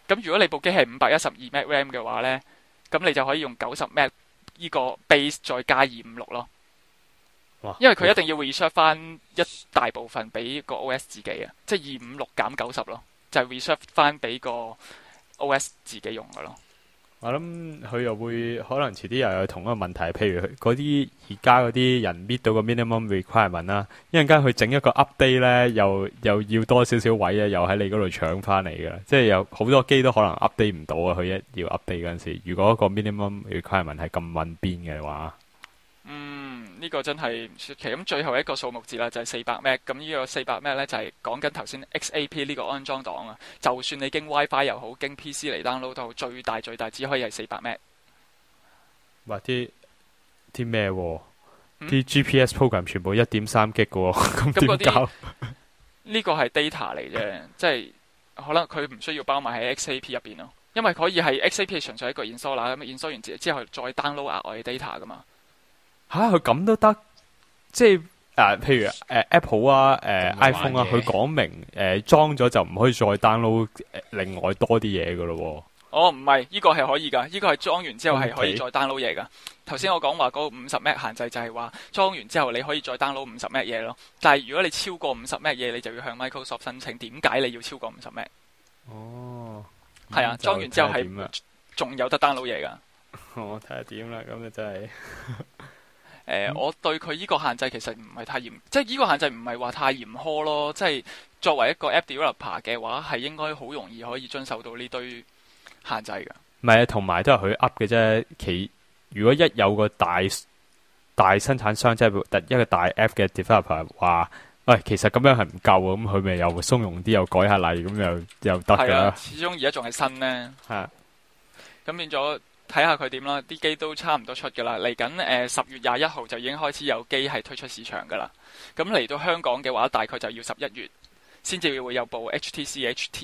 咁如果你部機係五百一十二 meg RAM 嘅話呢，咁你就可以用九十 meg 呢個 base 再加二五六咯。 哇因為佢一定要 reserve 翻一大部分俾個 O S 自己啊，即係二五六減九十咯，就係 reserve 翻俾個 O S 自己用嘅咯。 我諗佢又會可能遲啲又有同一個問題，譬如嗰啲而家嗰啲人搣到個 minimum requirement 啦，一陣間佢整一個 update 咧，又又要多少少位啊，又喺你嗰度搶翻嚟嘅，即係有好多機都可能 update 唔到啊！佢一要 update 嗰陣時，如果個 minimum requirement 係咁穩邊嘅話， 嗯，呢、這個真係唔出奇。咁最後一個數目字啦，就係四百 meg。咁呢個四百 meg 咧，就係講緊頭先 X A P 呢個安裝檔啊。就算你經 WiFi 又好，經 P C 嚟 download 都好，最大最大只可以係四百 meg。 哇！啲啲咩？啲 G P S program 全部一點三 G 嘅喎，咁點搞？ 呢個係 data 嚟啫，即係可能佢唔需要包埋喺 X A P 入邊咯，因為可以係 X A P 純粹一個 installer 咁 install 完之後再 download 額外嘅 data 噶嘛。吓，佢咁都得？即係誒、呃，譬如誒、呃、Apple 啊，誒、呃、iPhone 啊，佢講明誒裝咗就唔可以再 download 另外多啲嘢噶咯。 哦，唔係，呢個係可以噶，呢個係裝完之後係可以再 download 嘢噶。頭先我講話嗰五十 meg 限制就係話裝完之後你可以再 download 五十 meg 嘢咯。但係如果你超過五十 meg 嘢，你就要向 Microsoft 申請。點解你要超過五十 meg？ 哦， 係啊，裝完之後係仲有得 download 嘢噶。 我睇下點啦，咁就真係。 誒、呃嗯，我對佢依個限制其實唔係太嚴，即係依個限制唔係話太嚴苛咯。即係作為一個 app developer 嘅話，係應該好容易可以遵守到呢堆限制㗎。 唔係啊，同埋都係佢 up 嘅啫。其如果一有個大大生產商，即係一個大 app 嘅 developer 話，喂、哎，其實咁樣係唔夠啊，咁佢咪又鬆容啲，又改下例，咁又又得㗎啦。 始終而家仲係新呢， 係咁變咗。睇下佢點啦，啲機都差唔多出噶啦。嚟緊誒十月廿一號就已經開始有機係推出市場噶啦。咁嚟到香港嘅話，大概就要十一月先至會有部 H T C H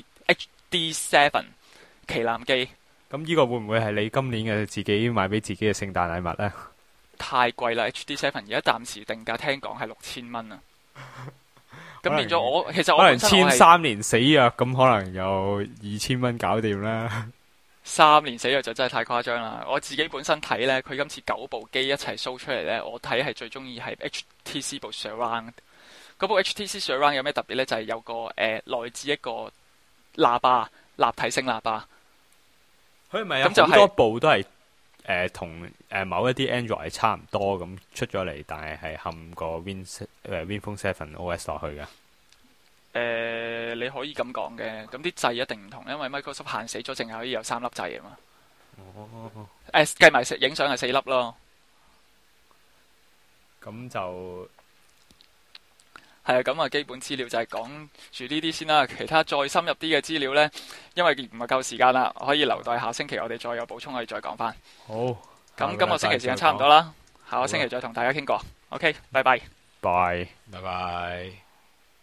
D 七旗艦機。 咁呢個會唔會係你今年嘅自己買俾自己嘅聖誕禮物呢？ 太貴啦 ！H D 七而家暫時定價聽講係六千蚊啊。咁變咗我其實我可能簽三年死約，咁可能有二千蚊搞掂啦。 三年死約就真係太誇張啦！我自己本身睇呢，佢今次九部機一齊 show 出嚟呢，我睇係最中意係 H T C 部 Surround。嗰部 H T C Surround 有咩特別呢？就係、是、有個誒內置一個喇叭，立體聲喇叭。 佢係咪有好多部都係誒同誒某一啲 Android 係差唔多咁出咗嚟，但係係冚個 Win 誒 WinPhone 七 O S 落去嘅？ 誒、呃，你可以咁講嘅，咁啲掣一定唔同，因為 Microsoft 限死咗，淨係可以有三粒掣啊嘛。哦。誒，計埋影相係四粒咯。咁就係啊，咁啊，基本資料就係講住呢啲先啦。其他再深入啲嘅資料呢，因為唔係夠時間啦，可以留待下星期我哋再有補充，可以再講翻。好。咁今個星期時間差唔多啦，下個星期再同大家傾過。OK，拜拜。 拜拜。 拜拜。